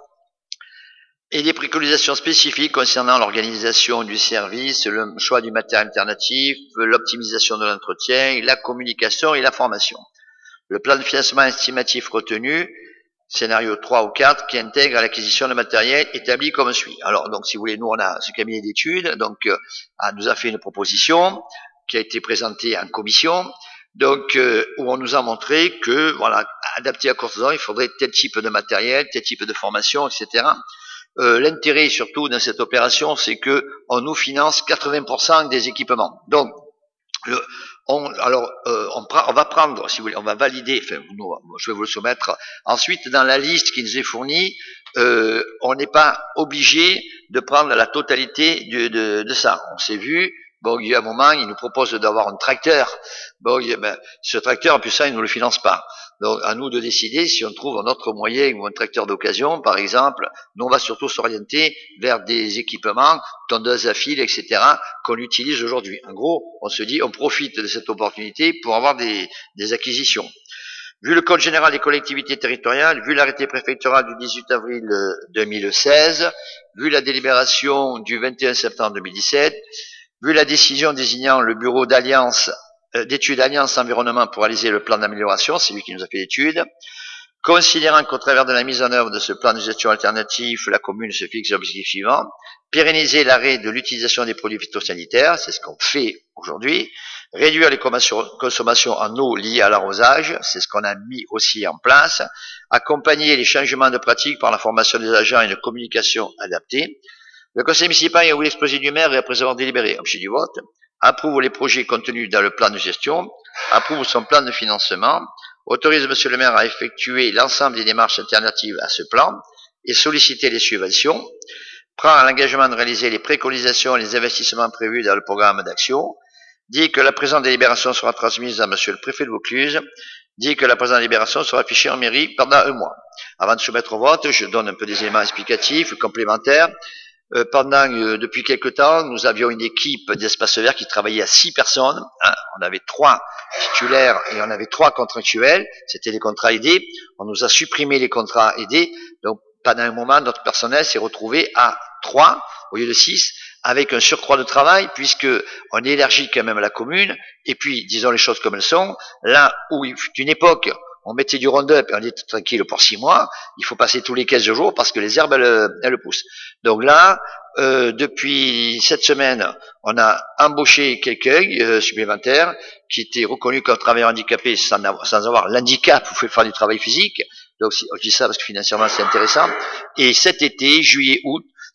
Et des préconisations spécifiques concernant l'organisation du service, le choix du matériel alternatif, l'optimisation de l'entretien, la communication et la formation. Le plan de financement estimatif retenu, scénario trois ou quatre, qui intègre l'acquisition de matériel établi comme suit. Alors, donc, si vous voulez, nous, on a ce cabinet d'études, donc, euh, nous a fait une proposition qui a été présentée en commission, donc, euh, où on nous a montré que, voilà, adapté à Courthézon, il faudrait tel type de matériel, tel type de formation, et cetera. Euh, l'intérêt, surtout, dans cette opération, c'est que on nous finance quatre-vingts pour cent des équipements. Donc, le, On, alors, euh, on, on va prendre, si vous voulez, on va valider, enfin, nous, je vais vous le soumettre. Ensuite, dans la liste qui nous est fournie, euh, on n'est pas obligé de prendre la totalité de, de, de ça. On s'est vu, bon, il y a un moment, il nous propose d'avoir un tracteur. Bon, il, ben, ce tracteur, en plus ça, il ne nous le finance pas. Donc, à nous de décider si on trouve un autre moyen ou un tracteur d'occasion, par exemple. Nous, on va surtout s'orienter vers des équipements, tondeuses à fil, et cetera, qu'on utilise aujourd'hui. En gros, on se dit, on profite de cette opportunité pour avoir des, des acquisitions. Vu le Code général des collectivités territoriales, vu l'arrêté préfectoral du dix-huit avril deux mille seize, vu la délibération du vingt et un septembre deux mille dix-sept, vu la décision désignant le bureau d'alliance d'études Alliance Environnement pour réaliser le plan d'amélioration, c'est lui qui nous a fait l'étude. Considérant qu'au travers de la mise en œuvre de ce plan de gestion alternatif, la commune se fixe l'objectif suivant, pérenniser l'arrêt de l'utilisation des produits phytosanitaires, c'est ce qu'on fait aujourd'hui, réduire les consommations en eau liées à l'arrosage, c'est ce qu'on a mis aussi en place, accompagner les changements de pratique par la formation des agents et une communication adaptée. Le conseil municipal a eu l'exposé du maire et après avoir délibéré, objet du vote, approuve les projets contenus dans le plan de gestion, approuve son plan de financement, autorise monsieur le maire à effectuer l'ensemble des démarches alternatives à ce plan et solliciter les subventions, prend l'engagement de réaliser les préconisations et les investissements prévus dans le programme d'action, dit que la présente délibération sera transmise à monsieur le préfet de Vaucluse, dit que la présente délibération sera affichée en mairie pendant un mois. Avant de soumettre au vote, je donne un peu des éléments explicatifs, complémentaires. Euh, pendant, euh, depuis quelque temps, nous avions une équipe d'espace vert qui travaillait à six personnes. Hein. On avait trois titulaires et on avait trois contractuels. C'était des contrats aidés. On nous a supprimé les contrats aidés. Donc, pendant un moment, notre personnel s'est retrouvé à trois au lieu de six, avec un surcroît de travail, puisque on élargit quand même la commune. Et puis, disons les choses comme elles sont. Là où il fut une époque, on mettait du Roundup et on était tranquille pour six mois, il faut passer tous les quinze jours parce que les herbes, elles, elles poussent. Donc là, euh, depuis cette semaine, on a embauché quelqu'un euh, supplémentaire qui était reconnu comme travailleur handicapé sans avoir, sans avoir l'handicap pour faire du travail physique. Donc je dis ça parce que financièrement c'est intéressant. Et cet été, juillet, août,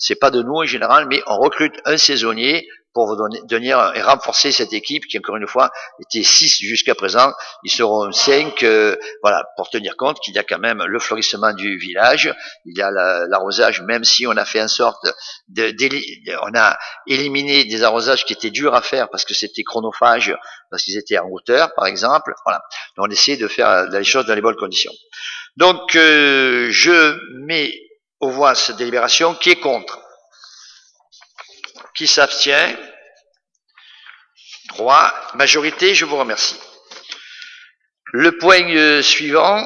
c'est pas de nous en général, mais on recrute un saisonnier pour donner, donner et renforcer cette équipe qui, encore une fois, était six jusqu'à présent. Ils seront cinq, euh, voilà, pour tenir compte qu'il y a quand même le fleurissement du village, il y a l'arrosage, même si on a fait en sorte de, de, on a éliminé des arrosages qui étaient durs à faire parce que c'était chronophage, parce qu'ils étaient en hauteur, par exemple. Voilà. Donc on essaie de faire les choses dans les bonnes conditions. Donc, euh, je mets au voix cette délibération. Qui est contre? Qui s'abstient? Trois. Majorité, je vous remercie. Le point euh, suivant,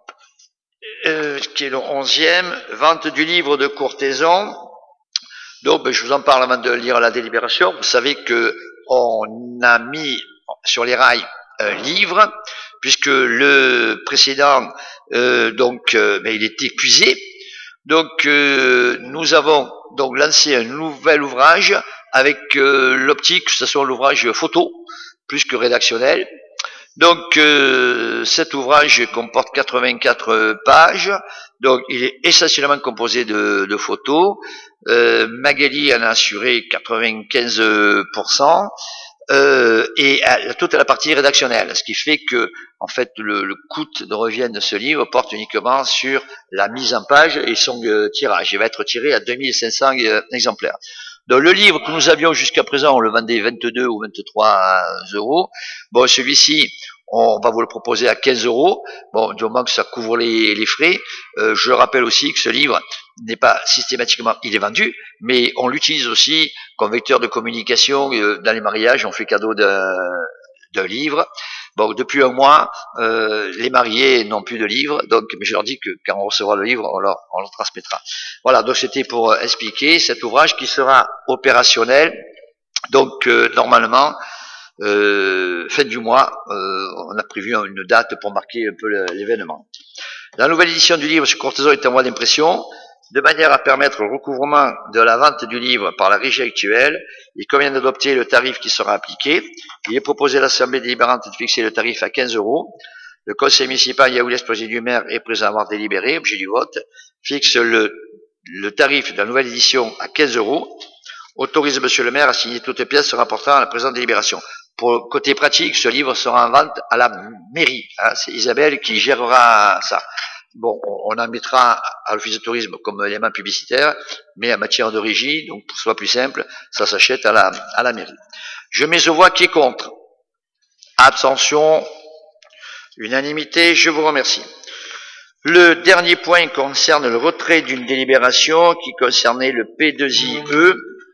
euh, qui est le onzième, vente du livre de Courthézon. Donc, ben, je vous en parle avant de lire la délibération. Vous savez que on a mis sur les rails un livre, puisque le précédent, euh, donc, euh, ben, il est épuisé. Donc, euh, nous avons donc lancé un nouvel ouvrage avec euh, l'optique que ce soit l'ouvrage photo, plus que rédactionnel. Donc, euh, cet ouvrage comporte quatre-vingt-quatre pages. Donc, il est essentiellement composé de, de photos. Euh, Magali en a assuré quatre-vingt-quinze pour cent. Euh, et à, toute la partie rédactionnelle, ce qui fait que, en fait, le, le coût de revient de ce livre porte uniquement sur la mise en page et son euh, tirage. Il va être tiré à deux mille cinq cents euh, exemplaires. Donc, le livre que nous avions jusqu'à présent, on le vendait vingt-deux ou vingt-trois euros. Bon, celui-ci, on va vous le proposer à quinze euros. Bon, du moment que ça couvre les, les frais. Euh, je rappelle aussi que ce livre n'est pas systématiquement, il est vendu, mais on l'utilise aussi comme vecteur de communication euh, dans les mariages. On fait cadeau d'un, d'un livre. Bon, depuis un mois, euh, les mariés n'ont plus de livre, donc mais je leur dis que quand on recevra le livre, on leur, on leur transmettra. Voilà, donc c'était pour euh, expliquer cet ouvrage qui sera opérationnel. Donc euh, normalement, euh, fin du mois, euh, on a prévu une date pour marquer un peu l'événement. La nouvelle édition du livre sur Courthézon est en voie d'impression. De manière à permettre le recouvrement de la vente du livre par la régie actuelle, il convient d'adopter le tarif qui sera appliqué. Il est proposé à l'Assemblée délibérante de fixer le tarif à quinze euros. Le conseil municipal Yaoulé, exposé du maire, est présent à avoir délibéré, objet du vote, fixe le, le tarif de la nouvelle édition à quinze euros. Autorise monsieur le maire à signer toute pièce se rapportant à la présente délibération. Pour côté pratique, ce livre sera en vente à la mairie. Hein, c'est Isabelle qui gérera ça. Bon, on en mettra à l'office de tourisme comme élément publicitaire, mais en matière de régie, donc pour que ce soit plus simple, ça s'achète à la, à la mairie. Je mets au voix qui est contre. Abstention, unanimité, je vous remercie. Le dernier point concerne le retrait d'une délibération qui concernait le P deux I E.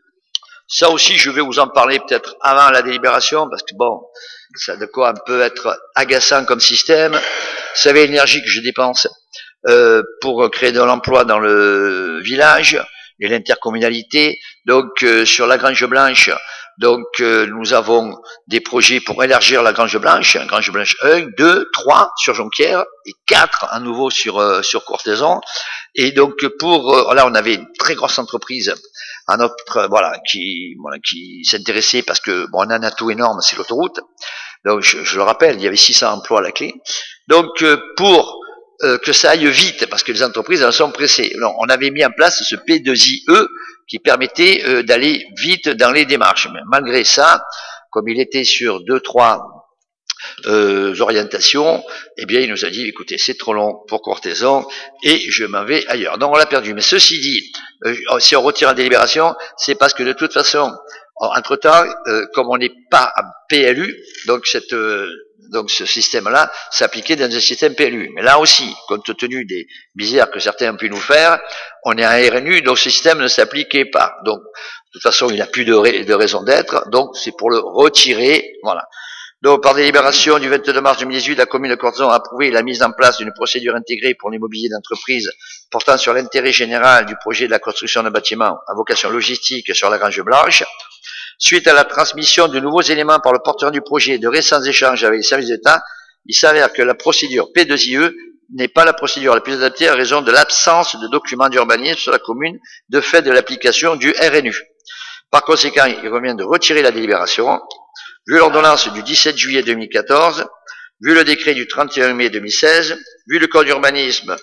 Ça aussi, je vais vous en parler peut-être avant la délibération, parce que bon, ça de quoi un peu être agaçant comme système. Vous savez l'énergie que je dépense euh, pour créer de l'emploi dans le village et l'intercommunalité. Donc euh, sur la Grange Blanche, donc euh, nous avons des projets pour élargir la Grange Blanche, Grange Blanche un, deux, trois sur Jonquière et quatre à nouveau sur euh, sur Courthézon. Et donc pour euh, là on avait une très grosse entreprise à notre voilà qui voilà qui s'intéressait parce que bon on a un atout énorme, c'est l'autoroute. Donc je, je le rappelle, il y avait six cents emplois à la clé. Donc euh, pour euh, que ça aille vite, parce que les entreprises elles sont pressées, alors, on avait mis en place ce P deux I E qui permettait euh, d'aller vite dans les démarches. Mais malgré ça, comme il était sur deux trois euh, orientations, eh bien il nous a dit écoutez c'est trop long pour Courthézon et je m'en vais ailleurs. Donc on l'a perdu. Mais ceci dit, euh, si on retire la délibération, c'est parce que de toute façon, entre temps, euh, comme on n'est pas à P L U, donc cette euh, donc ce système-là s'appliquait dans un système P L U. Mais là aussi, compte tenu des misères que certains ont pu nous faire, on est à R N U, donc ce système ne s'appliquait pas. Donc de toute façon, il n'a plus de, ra de raison d'être. Donc c'est pour le retirer, voilà. Donc, par délibération du vingt-deux mars deux mille dix-huit, la commune de Courthézon a approuvé la mise en place d'une procédure intégrée pour l'immobilier d'entreprise portant sur l'intérêt général du projet de la construction d'un bâtiment à vocation logistique sur la Grange Blanche. Suite à la transmission de nouveaux éléments par le porteur du projet et de récents échanges avec les services d'État, il s'avère que la procédure P deux I E n'est pas la procédure la plus adaptée à raison de l'absence de documents d'urbanisme sur la commune de fait de l'application du R N U. Par conséquent, il revient de retirer la délibération. Vu l'ordonnance du dix-sept juillet deux mille quatorze, vu le décret du trente et un mai deux mille seize, vu le code d'urbanisme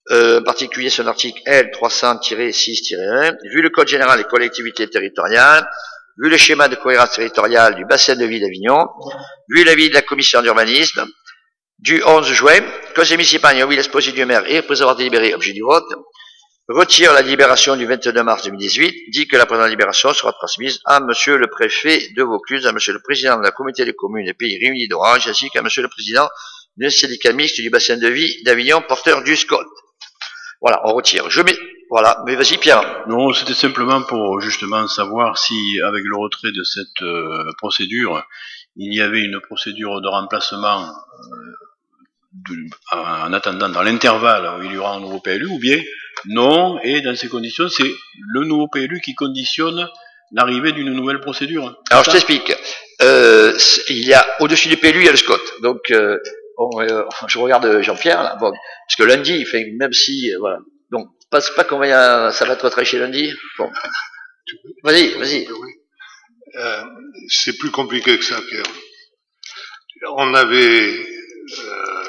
euh, en particulier son article L trois cents tiret six tiret un, vu le Code général des collectivités territoriales, vu le schéma de cohérence territoriale du bassin de vie d'Avignon, vu l'avis de la commission d'urbanisme, du onze juin, conseil municipal ayant oublié l'exposé du maire et après avoir délibéré, objet du vote, retire la libération du vingt-deux mars deux mille dix-huit, dit que la présente libération sera transmise à monsieur le préfet de Vaucluse, à monsieur le président de la communauté des communes et pays réunis d'Orange, ainsi qu'à monsieur le président d'un syndicat mixte du bassin de vie d'Avignon, porteur du S C O T. Voilà, on retire. Je mets, voilà, mais vas-y Pierre. Non, c'était simplement pour justement savoir si, avec le retrait de cette euh, procédure, il y avait une procédure de remplacement euh, de, en attendant dans l'intervalle où il y aura un nouveau P L U, ou bien non, et dans ces conditions, c'est le nouveau P L U qui conditionne l'arrivée d'une nouvelle procédure. Alors je t'explique. Euh, il y a au-dessus du P L U, il y a le S C O T. Donc euh, on, euh, je regarde Jean-Pierre là, bon, parce que lundi, fait, même si euh, voilà. Donc pas, pas qu'on va, ça va être retraché lundi. Bon. Vas-y, vas-y. Euh, c'est plus compliqué que ça, Pierre. On avait euh,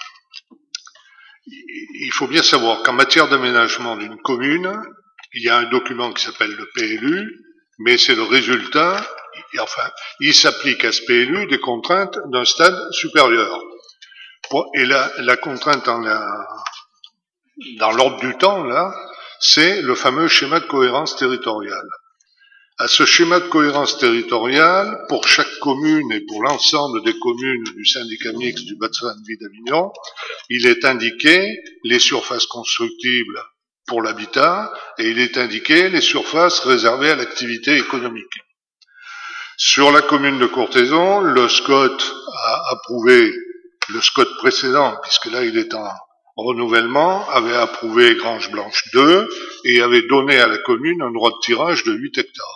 il faut bien savoir qu'en matière d'aménagement d'une commune, il y a un document qui s'appelle le P L U, mais c'est le résultat, enfin, il s'applique à ce P L U des contraintes d'un stade supérieur. Et la, la contrainte en la, dans l'ordre du temps, là, c'est le fameux schéma de cohérence territoriale. À ce schéma de cohérence territoriale, pour chaque commune et pour l'ensemble des communes du syndicat mixte du bassin de vie d'Avignon, il est indiqué les surfaces constructibles pour l'habitat et il est indiqué les surfaces réservées à l'activité économique. Sur la commune de Courthézon, le S C O T a approuvé, le S C O T précédent, puisque là il est en renouvellement, avait approuvé Grange Blanche deux et avait donné à la commune un droit de tirage de huit hectares.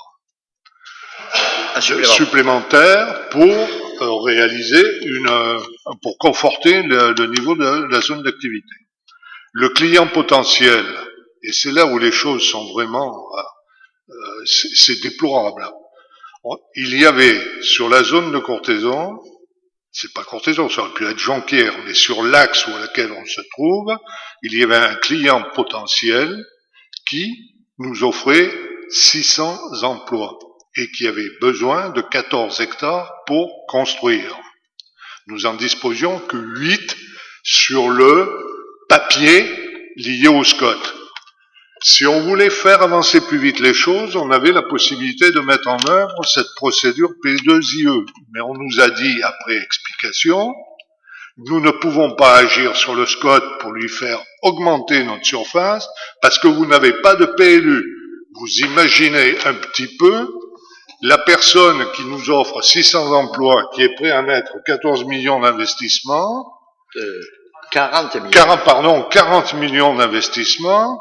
Supplémentaire pour euh, réaliser une, euh, pour conforter le, le niveau de, de la zone d'activité. Le client potentiel, et c'est là où les choses sont vraiment, euh, c'est déplorable. Il y avait sur la zone de Courthézon, c'est pas Courthézon, ça aurait pu être Jonquière, mais sur l'axe où à laquelle on se trouve, il y avait un client potentiel qui nous offrait six cents emplois et qui avait besoin de quatorze hectares pour construire. Nous en disposions que huit sur le papier lié au S C O T. Si on voulait faire avancer plus vite les choses, on avait la possibilité de mettre en œuvre cette procédure P deux I E. Mais on nous a dit, après explication, nous ne pouvons pas agir sur le S C O T pour lui faire augmenter notre surface parce que vous n'avez pas de P L U. Vous imaginez un petit peu la personne qui nous offre six cents emplois, qui est prêt à mettre quatorze millions d'investissements, euh, quarante millions. quarante, pardon, quarante millions d'investissements,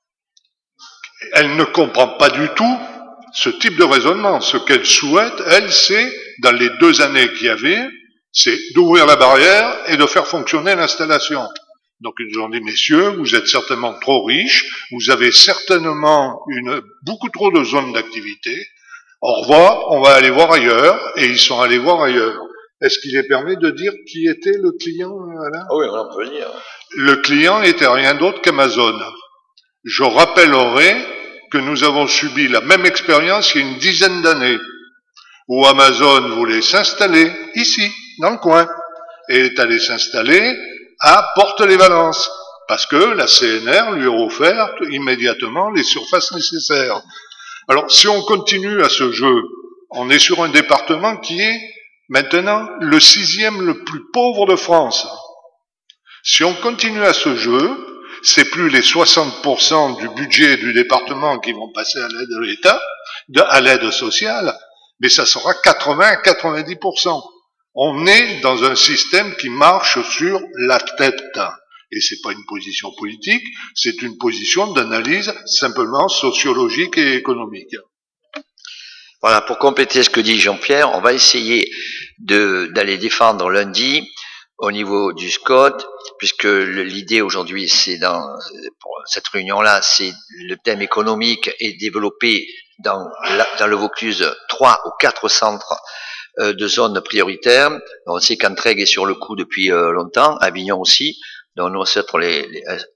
elle ne comprend pas du tout ce type de raisonnement. Ce qu'elle souhaite, elle, c'est, dans les deux années qu'il y avait, c'est d'ouvrir la barrière et de faire fonctionner l'installation. Donc ils nous ont dit, messieurs, vous êtes certainement trop riches, vous avez certainement une, beaucoup trop de zones d'activité, au revoir, on va aller voir ailleurs, et ils sont allés voir ailleurs. Est-ce qu'il est permis de dire qui était le client, Alain ? Ah oui, on peut le dire. Le client n'était rien d'autre qu'Amazon. Je rappellerai que nous avons subi la même expérience il y a une dizaine d'années, où Amazon voulait s'installer ici, dans le coin, et est allé s'installer à Porte-les-Valences, parce que la C N R lui a offert immédiatement les surfaces nécessaires. Alors, si on continue à ce jeu, on est sur un département qui est maintenant le sixième le plus pauvre de France. Si on continue à ce jeu, c'est plus les soixante pour cent du budget du département qui vont passer à l'aide de l'État, de, à l'aide sociale, mais ça sera quatre-vingts à quatre-vingt-dix pour cent. On est dans un système qui marche sur la tête. Et c'est pas une position politique, c'est une position d'analyse simplement sociologique et économique. Voilà, pour compléter ce que dit Jean-Pierre, on va essayer de, d'aller défendre lundi au niveau du S C O T, puisque l'idée aujourd'hui, c'est dans pour cette réunion-là, c'est le thème économique est développé dans, la, dans le Vaucluse trois ou quatre centres euh, de zones prioritaires. On sait qu'Entraigues est sur le coup depuis euh, longtemps, Avignon aussi. Donc nous, c'est être les, les,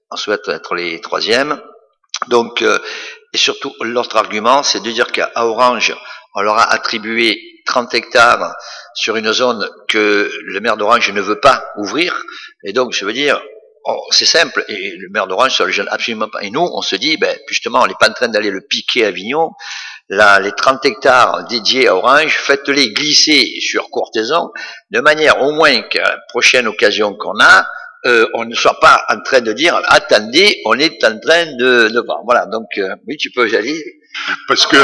on souhaite être les troisièmes. Donc, euh, et surtout, l'autre argument, c'est de dire qu'à Orange, on leur a attribué trente hectares sur une zone que le maire d'Orange ne veut pas ouvrir. Et donc, je veux dire, oh, c'est simple, et le maire d'Orange, ça ne le gêne absolument pas. Et nous, on se dit, ben, justement, on n'est pas en train d'aller le piquer à Avignon. Là, les trente hectares dédiés à Orange, faites-les glisser sur Courthézon, de manière au moins qu'à la prochaine occasion qu'on a, euh, on ne soit pas en train de dire, attendez, on est en train de, de voir. Voilà, donc, euh, oui, tu peux y aller. Parce que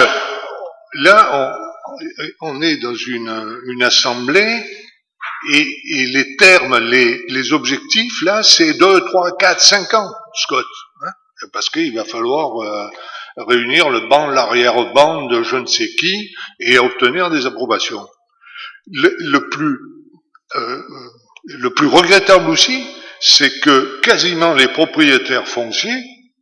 là, on, on est dans une, une assemblée, et, et les termes, les, les objectifs, là, c'est deux, trois, quatre, cinq ans, Scott. Hein, parce qu'il va falloir euh, réunir le banc, l'arrière-banc de je ne sais qui, et obtenir des approbations. Le, le plus euh, le plus regrettable aussi, c'est que quasiment les propriétaires fonciers,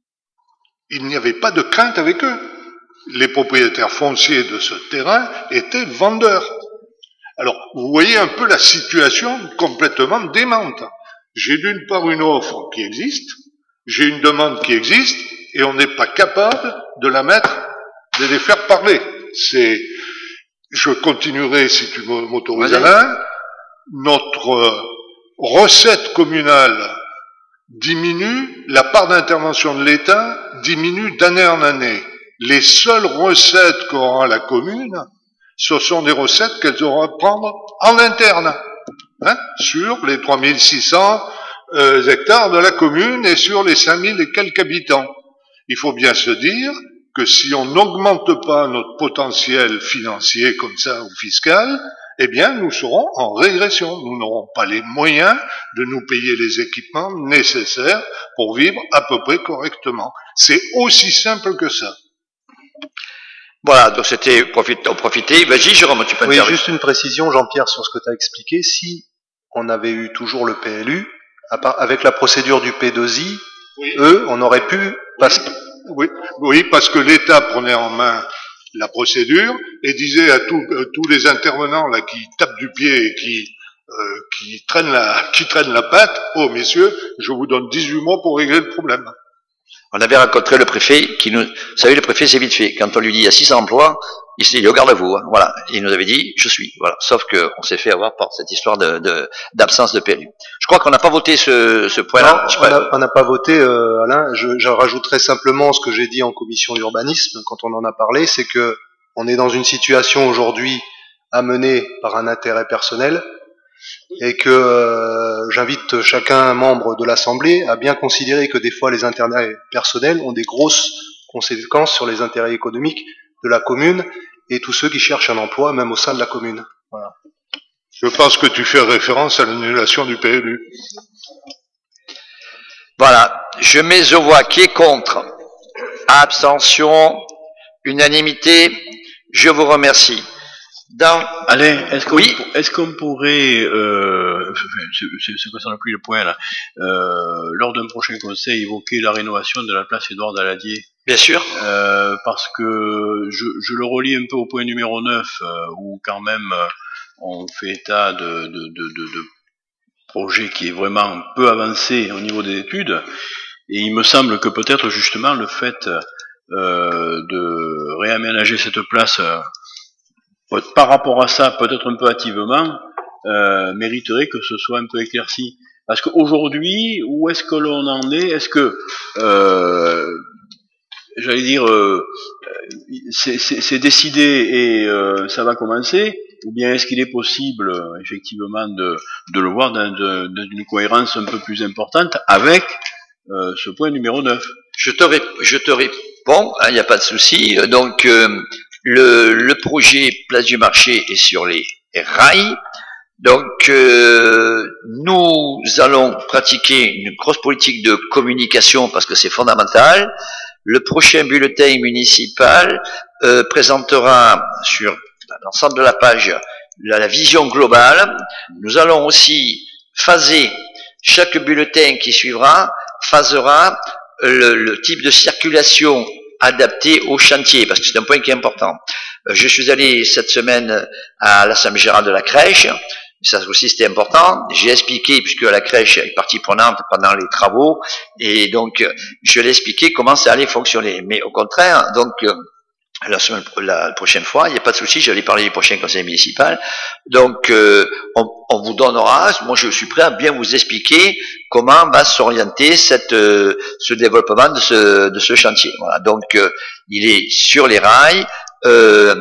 il n'y avait pas de crainte avec eux. Les propriétaires fonciers de ce terrain étaient vendeurs. Alors, vous voyez un peu la situation complètement démente. J'ai d'une part une offre qui existe, j'ai une demande qui existe, et on n'est pas capable de la mettre, de les faire parler. C'est, je continuerai, si tu m'autorises, Alain, notre euh, recette communale diminue, la part d'intervention de l'État diminue d'année en année. Les seules recettes qu'aura la commune, ce sont des recettes qu'elles auront à prendre en interne, hein, sur les trois mille six cents euh, hectares de la commune et sur les cinq mille et quelques habitants. Il faut bien se dire que si on n'augmente pas notre potentiel financier comme ça ou fiscal, eh bien nous serons en régression. Nous n'aurons pas les moyens de nous payer les équipements nécessaires pour vivre à peu près correctement. C'est aussi simple que ça. Voilà, donc c'était profiter, profiter. Vas-y, Jérôme, tu peux Oui, intervenir. juste une précision, Jean-Pierre, sur ce que tu as expliqué. Si on avait eu toujours le P L U, à part, avec la procédure du P deux I, oui. eux, on aurait pu passer. Oui, oui, parce que l'État prenait en main la procédure et disait à tous, euh, tous les intervenants là qui tapent du pied et qui euh, qui traînent la qui traînent la patte, oh messieurs, je vous donne dix-huit mois pour régler le problème. On avait rencontré le préfet qui nous, vous savez, le préfet c'est vite fait. Quand on lui dit il y a six cents emplois, il s'est dit, au garde-vous, hein. Voilà. Il nous avait dit, je suis, voilà. Sauf que on s'est fait avoir par cette histoire de, de, d'absence de P L U. Je crois qu'on n'a pas voté ce, ce point-là. Non, on n'a pas voté, euh, Alain. Je, je rajouterai simplement ce que j'ai dit en commission d'urbanisme quand on en a parlé, c'est que on est dans une situation aujourd'hui amenée par un intérêt personnel et que euh, j'invite chacun membre de l'Assemblée à bien considérer que des fois les intérêts personnels ont des grosses conséquences sur les intérêts économiques de la commune et tous ceux qui cherchent un emploi, même au sein de la commune. Voilà. Je pense que tu fais référence à l'annulation du P L U. Voilà, je mets aux voix qui est contre. Abstention, unanimité, je vous remercie. Dans... Allez, est-ce qu'on, oui. est-ce qu'on pourrait, euh, c'est, c'est concerne plus le point là, euh, lors d'un prochain conseil, évoquer la rénovation de la place Édouard Daladier? Bien sûr. Euh, parce que je, je le relie un peu au point numéro neuf, euh, où quand même euh, on fait état de, de, de, de, de projet qui est vraiment peu avancé au niveau des études, et il me semble que peut-être justement le fait euh, de réaménager cette place euh, par rapport à ça, peut-être un peu hâtivement, euh, mériterait que ce soit un peu éclairci. Parce qu'aujourd'hui, où est-ce que l'on en est? Est-ce que, euh, j'allais dire, euh, c'est, c'est, c'est décidé et euh, ça va commencer? Ou bien est-ce qu'il est possible, effectivement, de, de le voir dans, de, dans une cohérence un peu plus importante avec euh, ce point numéro neuf? Je te, rép- je te réponds, il hein, n'y a pas de souci. Donc, euh, Le, le projet Place du Marché est sur les rails. Donc, euh, nous allons pratiquer une grosse politique de communication parce que c'est fondamental. Le prochain bulletin municipal euh, présentera sur l'ensemble de la page la, la vision globale. Nous allons aussi phaser chaque bulletin qui suivra, phasera le, le type de circulation adapté au chantier, parce que c'est un point qui est important. Je suis allé cette semaine à l'Assemblée générale de la crèche, Ça aussi c'était important. J'ai expliqué, puisque la crèche est partie prenante pendant les travaux, et donc je l'ai expliqué comment ça allait fonctionner. Mais au contraire, donc la, semaine, la prochaine fois, il n'y a pas de souci, j'allais parler du prochain conseil municipal. Donc euh, on, on vous donnera, moi je suis prêt à bien vous expliquer comment va s'orienter cette euh, ce développement de ce de ce chantier. Voilà. Donc euh, il est sur les rails. Euh,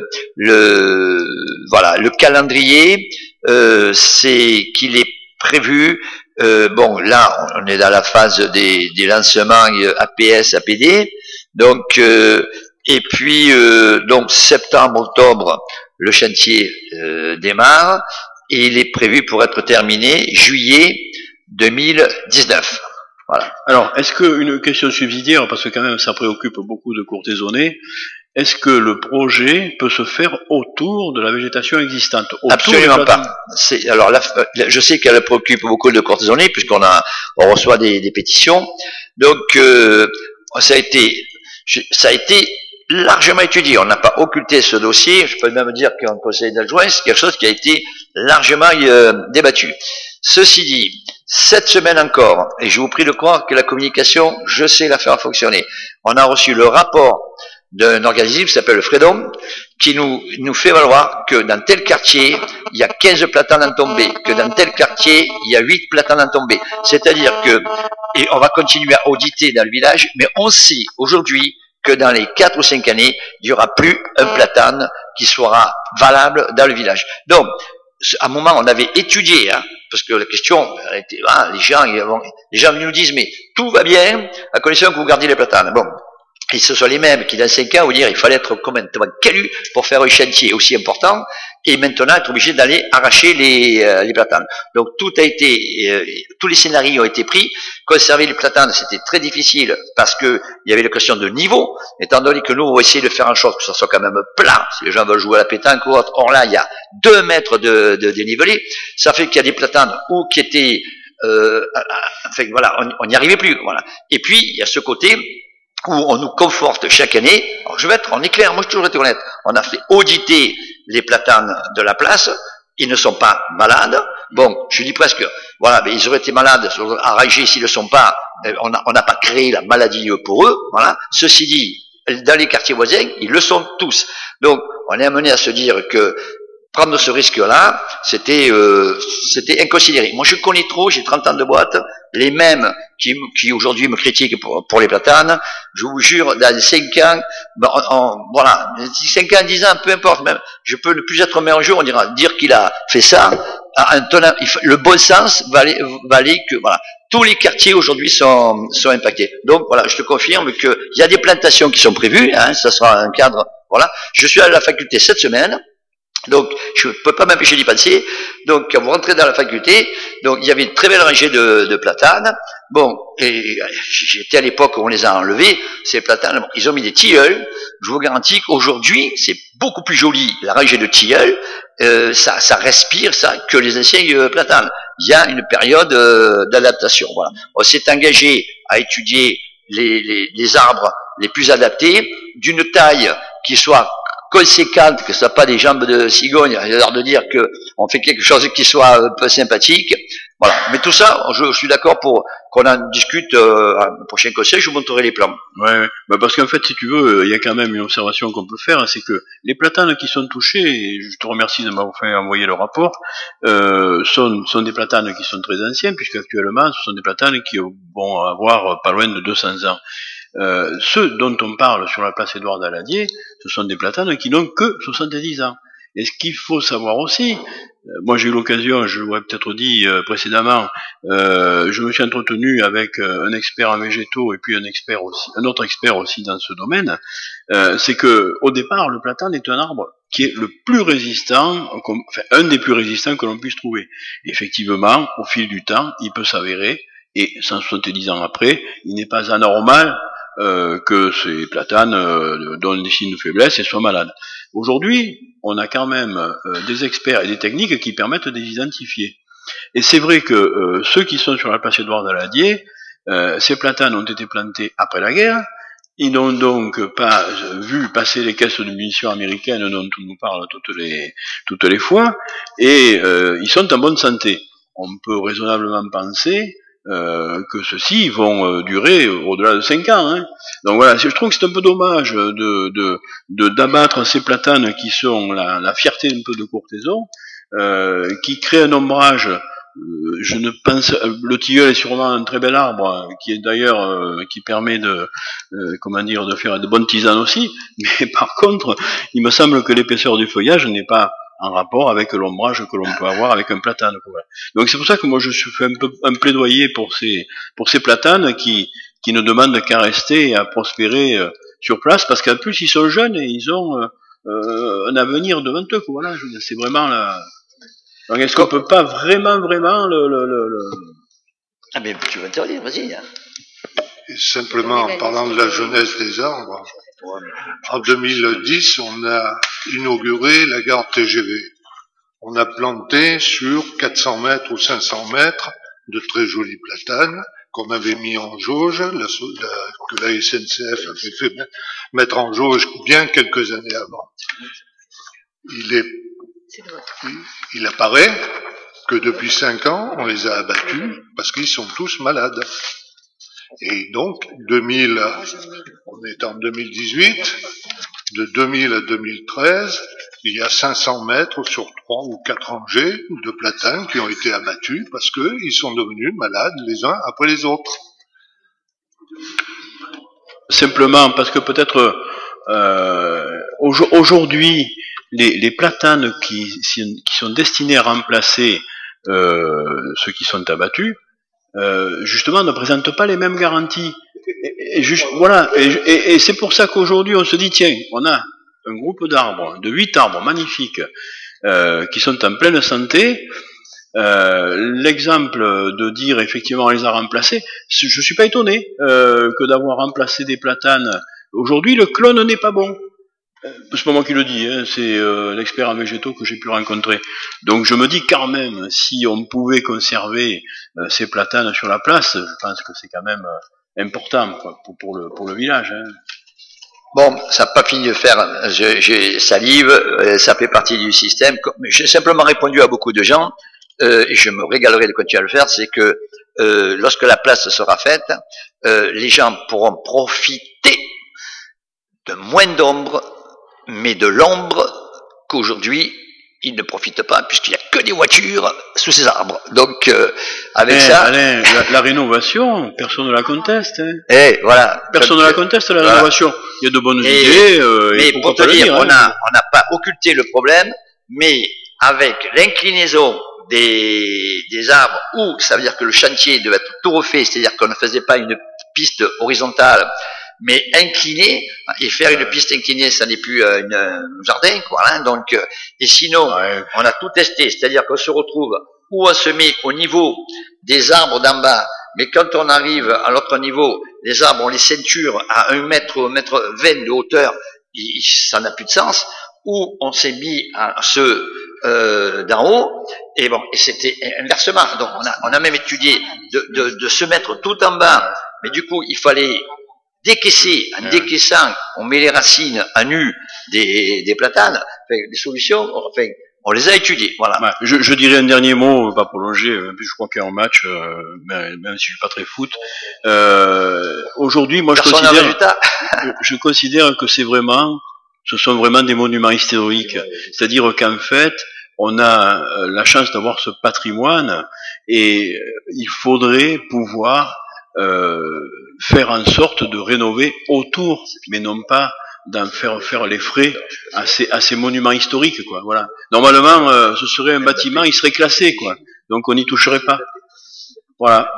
le voilà le calendrier, euh, c'est qu'il est prévu. Euh, bon, là, on est dans la phase des, des lancements A P S, A P D. Donc, euh, et puis, euh, donc septembre, octobre, le chantier euh, démarre et il est prévu pour être terminé juillet deux mille dix-neuf. Voilà. Alors, est-ce qu'une question subsidiaire, parce que quand même ça préoccupe beaucoup de courtisonnés, est-ce que le projet peut se faire autour de la végétation existante? Absolument pas. C'est, alors là, je sais qu'elle préoccupe beaucoup de courtisonnés puisqu'on a, on reçoit des, des pétitions. Donc, euh, ça a été, ça a été largement étudié. On n'a pas occulté ce dossier. Je peux même dire qu'un conseil d'adjoint, c'est quelque chose qui a été largement euh, débattu. Ceci dit, cette semaine encore, et je vous prie de croire que la communication, je sais la faire fonctionner. On a reçu le rapport d'un organisme qui s'appelle le Fredon, qui nous, nous fait valoir que dans tel quartier, il y a quinze platanes en tombée, que dans tel quartier, il y a huit platanes en tombée. C'est-à-dire que, et on va continuer à auditer dans le village, mais on sait aujourd'hui que dans les quatre ou cinq années, il n'y aura plus un platane qui sera valable dans le village. Donc, à un moment, on avait étudié, hein, parce que la question, elle était, hein, les gens, les gens nous disent, mais tout va bien, à condition que vous gardiez les platanes. Bon. Et ce sont les mêmes qui, dans cinq ans, vont dire il fallait être complètement calu pour faire un chantier aussi important, et maintenant être obligé d'aller arracher les, euh, les platanes. Donc tout a été, euh, tous les scénarios ont été pris. Conserver les platanes, c'était très difficile parce que il y avait la question de niveau, étant donné que nous, on va essayer de faire en sorte que ça soit quand même plat, si les gens veulent jouer à la pétanque ou autre. Or là, il y a deux mètres de, de dénivelé. Ça fait qu'il y a des platanes ou qui étaient, euh, enfin voilà, on n'y arrivait plus. Voilà. Et puis il y a ce côté où on nous conforte chaque année. Alors je vais être en éclair, moi je suis toujours été honnête. On a fait auditer les platanes de la place, ils ne sont pas malades. Bon, je dis presque, voilà, mais ils auraient été malades, arrangés s'ils ne le sont pas, on n'a on n'a pas créé la maladie pour eux, voilà. Ceci dit, dans les quartiers voisins, ils le sont tous. Donc, on est amené à se dire que prendre ce risque-là, c'était euh, c'était inconsidéré. Moi, je connais trop, j'ai trente ans de boîte, les mêmes qui, qui aujourd'hui me critiquent pour, pour les platanes, je vous jure, dans les cinq ans, ben, on, on, voilà, cinq ans, dix ans, peu importe, même, je peux ne plus être mis en jeu, on dira, dire qu'il a fait ça, un tenant, le bon sens valait, valait que, voilà, tous les quartiers aujourd'hui sont, sont impactés. Donc, voilà, je te confirme qu'il y a des plantations qui sont prévues, hein, ça sera un cadre, voilà. Je suis à la faculté cette semaine. Donc, je ne peux pas m'empêcher d'y penser. Donc, quand vous rentrez dans la faculté, donc il y avait une très belle rangée de, de platanes. Bon, et j'étais à l'époque où on les a enlevés, ces platanes. Bon, ils ont mis des tilleuls. Je vous garantis qu'aujourd'hui, c'est beaucoup plus joli, la rangée de tilleuls. Euh, ça, ça respire, ça, que les anciens euh, platanes. Il y a une période euh, d'adaptation. Voilà. On s'est engagé à étudier les, les, les arbres les plus adaptés, d'une taille qui soit conséquente, que ce soit pas des jambes de cigogne, il a l'air de dire que on fait quelque chose qui soit un peu sympathique. Voilà. Mais tout ça, je, je suis d'accord pour qu'on en discute euh, à un prochain conseil, je vous montrerai les plans. Ouais, bah parce qu'en fait, si tu veux, il y a quand même une observation qu'on peut faire, c'est que les platanes qui sont touchés, et je te remercie de m'avoir fait envoyer le rapport, euh, sont, sont des platanes qui sont très anciens, puisque actuellement, ce sont des platanes qui vont avoir pas loin de deux cents ans. Euh, ceux dont on parle sur la place Édouard Daladier, ce sont des platanes qui n'ont que soixante-dix ans. Et ce qu'il faut savoir aussi, euh, moi j'ai eu l'occasion, je l'aurais peut-être dit euh, précédemment, euh, je me suis entretenu avec euh, un expert en végétaux et puis un expert aussi, un autre expert aussi dans ce domaine, euh, c'est que au départ le platane est un arbre qui est le plus résistant, enfin un des plus résistants que l'on puisse trouver. Et effectivement, au fil du temps, il peut s'avérer, et cent soixante-dix ans après, il n'est pas anormal Euh, que ces platanes euh, donnent des signes de faiblesse et soient malades. Aujourd'hui, on a quand même euh, des experts et des techniques qui permettent de les identifier. Et c'est vrai que euh, ceux qui sont sur la place Édouard Daladier, euh, ces platanes ont été plantés après la guerre, Ils n'ont donc pas vu passer les caisses de munitions américaines dont on nous parle toutes les, toutes les fois, et euh, ils sont en bonne santé. On peut raisonnablement penser euh, que ceux-ci vont euh, durer au-delà de cinq ans. Hein. Donc voilà, je trouve que c'est un peu dommage de, de, de d'abattre ces platanes qui sont la, la fierté un peu de Courthézon, euh, qui créent un ombrage. Euh, je ne pense, le tilleul est sûrement un très bel arbre, qui est d'ailleurs euh, qui permet de, euh, comment dire, de faire de bonnes tisanes aussi. Mais par contre, il me semble que l'épaisseur du feuillage n'est pas en rapport avec l'ombrage que l'on peut avoir avec un platane. Quoi. Donc c'est pour ça que moi je fais un peu un plaidoyer pour ces pour ces platanes qui qui ne demandent qu'à rester et à prospérer euh, sur place, parce qu'en plus ils sont jeunes et ils ont euh, euh, un avenir devant eux. Quoi. Voilà, je veux dire, c'est vraiment la. Donc est-ce qu'on peut pas vraiment, vraiment le... le, le, le... Ah mais tu veux interdire, vas-y. Hein. Et simplement en parlant de la jeunesse des arbres, en deux mille dix, on a inauguré la gare T G V. On a planté sur quatre cents mètres ou cinq cents mètres de très jolis platanes qu'on avait mis en jauge, la, la, que la S N C F avait fait mettre en jauge bien quelques années avant. Il est Il apparaît que depuis cinq ans, on les a abattus parce qu'ils sont tous malades. Et donc, deux mille, on est en deux mille dix-huit, de deux mille à deux mille treize, il y a cinq cents mètres sur trois ou quatre rangées de platanes qui ont été abattus parce qu'ils sont devenus malades les uns après les autres. Simplement parce que peut-être euh, aujourd'hui, Les, les platanes qui, qui sont destinés à remplacer euh, ceux qui sont abattus, euh, justement, ne présentent pas les mêmes garanties. Et, et, juste, voilà. Et, et, et c'est pour ça qu'aujourd'hui, on se dit, tiens, on a un groupe d'arbres, de huit arbres magnifiques, euh, qui sont en pleine santé. Euh, l'exemple de dire, effectivement, on les a remplacés, je suis pas étonné euh, que d'avoir remplacé des platanes. Aujourd'hui, le clone n'est pas bon. C'est pas moi qui le dis, hein, c'est euh, l'expert en végétaux que j'ai pu rencontrer. Donc je me dis quand même, si on pouvait conserver euh, ces platanes sur la place, je pense que c'est quand même euh, important quoi, pour, pour, le, pour le village. Hein. Bon, ça n'a pas fini de faire, je, je salive, euh, ça fait partie du système. J'ai simplement répondu à beaucoup de gens, euh, et je me régalerai de continuer à le faire, c'est que euh, lorsque la place sera faite, euh, les gens pourront profiter de moins d'ombre, mais de l'ombre qu'aujourd'hui, ils ne profitent pas, puisqu'il n'y a que des voitures sous ces arbres. Donc, euh, avec eh, ça... Alain, la, la rénovation, personne ne la conteste. Hein. Eh, voilà. Personne ne la conteste, la voilà. rénovation. Il y a de bonnes et, idées. Euh, mais et pour te dire, dire, hein. on n'a on n'a pas occulté le problème, mais avec l'inclinaison des, des arbres, où ça veut dire que le chantier devait être tout refait, c'est-à-dire qu'on ne faisait pas une piste horizontale, mais incliné, et faire une piste inclinée, ça n'est plus euh, une, un jardin, quoi. Hein, donc, euh, et sinon, ouais. On a tout testé, c'est-à-dire qu'on se retrouve où on se met au niveau des arbres d'en bas, mais quand on arrive à l'autre niveau, les arbres, on les ceinture à un mètre, un mètre vingt de hauteur, il, ça n'a plus de sens, ou on s'est mis à ceux euh, d'en haut, et bon, et c'était inversement. Donc, on a, on a même étudié de, de, de se mettre tout en bas, mais du coup, il fallait décaisser, en décaissant, on met les racines à nu des, des platanes, enfin, des solutions, enfin, on les a étudiées, voilà. Ouais, je, je dirais un dernier mot, pas prolonger, je crois qu'il y a un match, euh, même, même si je suis pas très foot. Euh, aujourd'hui, moi, je considère, je, je considère que c'est vraiment, ce sont vraiment des monuments historiques. C'est-à-dire qu'en fait, on a la chance d'avoir ce patrimoine et il faudrait pouvoir euh, faire en sorte de rénover autour, mais non pas d'en faire faire les frais à ces, à ces monuments historiques, quoi. Voilà. Normalement, euh, ce serait un bâtiment, il serait classé, quoi. Donc on n'y toucherait pas. Voilà.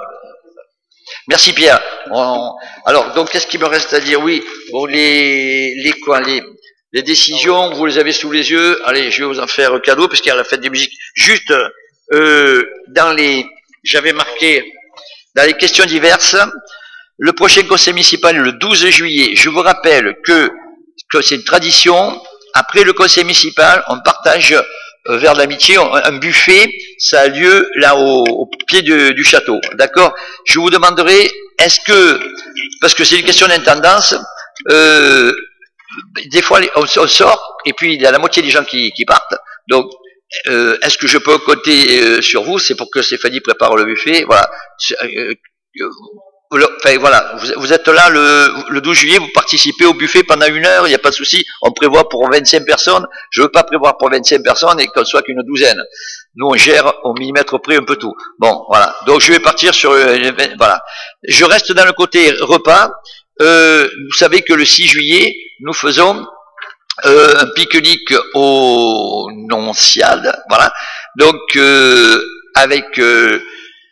Merci Pierre. On... Alors donc qu'est-ce qu'il me reste à dire? Oui, bon les les quoi les les décisions, vous les avez sous les yeux. Allez, je vais vous en faire cadeau parce qu'il y a la fête des musiques. Juste euh, dans les, j'avais marqué dans les questions diverses. Le prochain conseil municipal est le douze juillet. Je vous rappelle que, que c'est une tradition. Après le conseil municipal, on partage euh, vers l'amitié un, un buffet. Ça a lieu là au, au pied de, du château. D'accord? Je vous demanderai, est-ce que, parce que c'est une question d'intendance, euh, des fois on, on sort et puis il y a la moitié des gens qui, qui partent. Donc euh, est-ce que je peux compter euh, sur vous? C'est pour que Stéphanie prépare le buffet. Voilà. Euh, euh, Le, enfin voilà, vous, vous êtes là le, le douze juillet, vous participez au buffet pendant une heure, il n'y a pas de souci. On prévoit pour vingt-cinq personnes. Je ne veux pas prévoir pour vingt-cinq personnes et qu'on soit qu'une douzaine. Nous on gère au millimètre près un peu tout. Bon, voilà. Donc je vais partir sur euh, voilà. Je reste dans le côté repas. Euh, vous savez que le six juillet, nous faisons euh, un pique-nique au Nonciade, voilà. Donc euh, avec euh,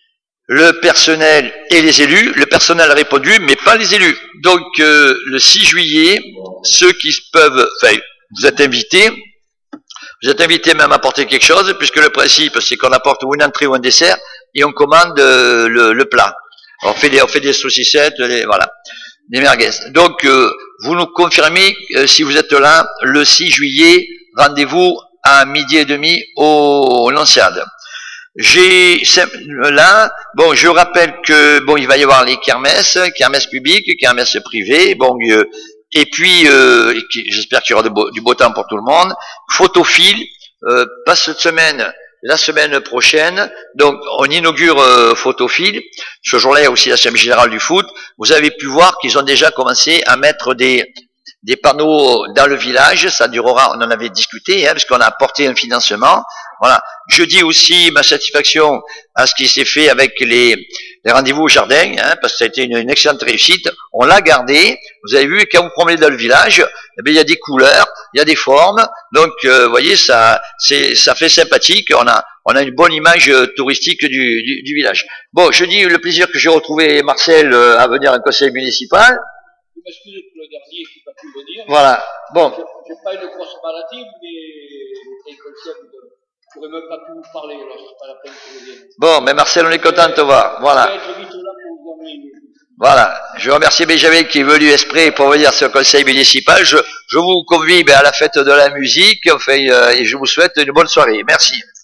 le personnel et les élus. Le personnel a répondu, mais pas les élus. Donc, euh, le six juillet, ceux qui peuvent, enfin, vous êtes invités, vous êtes invités même à apporter quelque chose, puisque le principe, c'est qu'on apporte ou une entrée ou un dessert, et on commande euh, le, le plat. On fait des, on fait des saucissettes, les, voilà, des merguez. Donc, euh, vous nous confirmez, euh, si vous êtes là, le six juillet, rendez-vous à midi et demi au Lanciade. J'ai là, bon, je rappelle que bon, il va y avoir les kermesses, kermesses publiques, kermesses privées, bon, euh, et puis euh, j'espère qu'il y aura de beau, du beau temps pour tout le monde. Photophile, euh, pas cette semaine, la semaine prochaine. Donc, on inaugure euh, Photophile. Ce jour-là, il y a aussi l'Assemblée générale du foot. Vous avez pu voir qu'ils ont déjà commencé à mettre des des panneaux dans le village. Ça durera, on en avait discuté, hein, parce qu'on a apporté un financement. Voilà. Je dis aussi ma satisfaction à ce qui s'est fait avec les, les rendez-vous au jardin, hein, parce que ça a été une, une excellente réussite. On l'a gardé. Vous avez vu, quand vous promenez dans le village, eh bien, il y a des couleurs, il y a des formes. Donc, euh, vous voyez, ça, c'est, ça fait sympathique. On a, on a une bonne image touristique du, du, du village. Bon, je dis le plaisir que j'ai retrouvé Marcel à venir au conseil municipal. Je m'excuse pour le dernier qui n'a pas pu venir. Voilà. Bon. Je n'ai pas une grosse maladie, mais les conseils ne pourraient même pas pu vous parler, alors c'est pas la peine que vous vienne. Bon, mais Marcel, on est content de te voir. Voilà. Voilà. Je remercie Benjamin qui est venu exprès pour venir sur le conseil municipal. Je, je vous convie ben, à la fête de la musique, enfin, euh, et je vous souhaite une bonne soirée. Merci.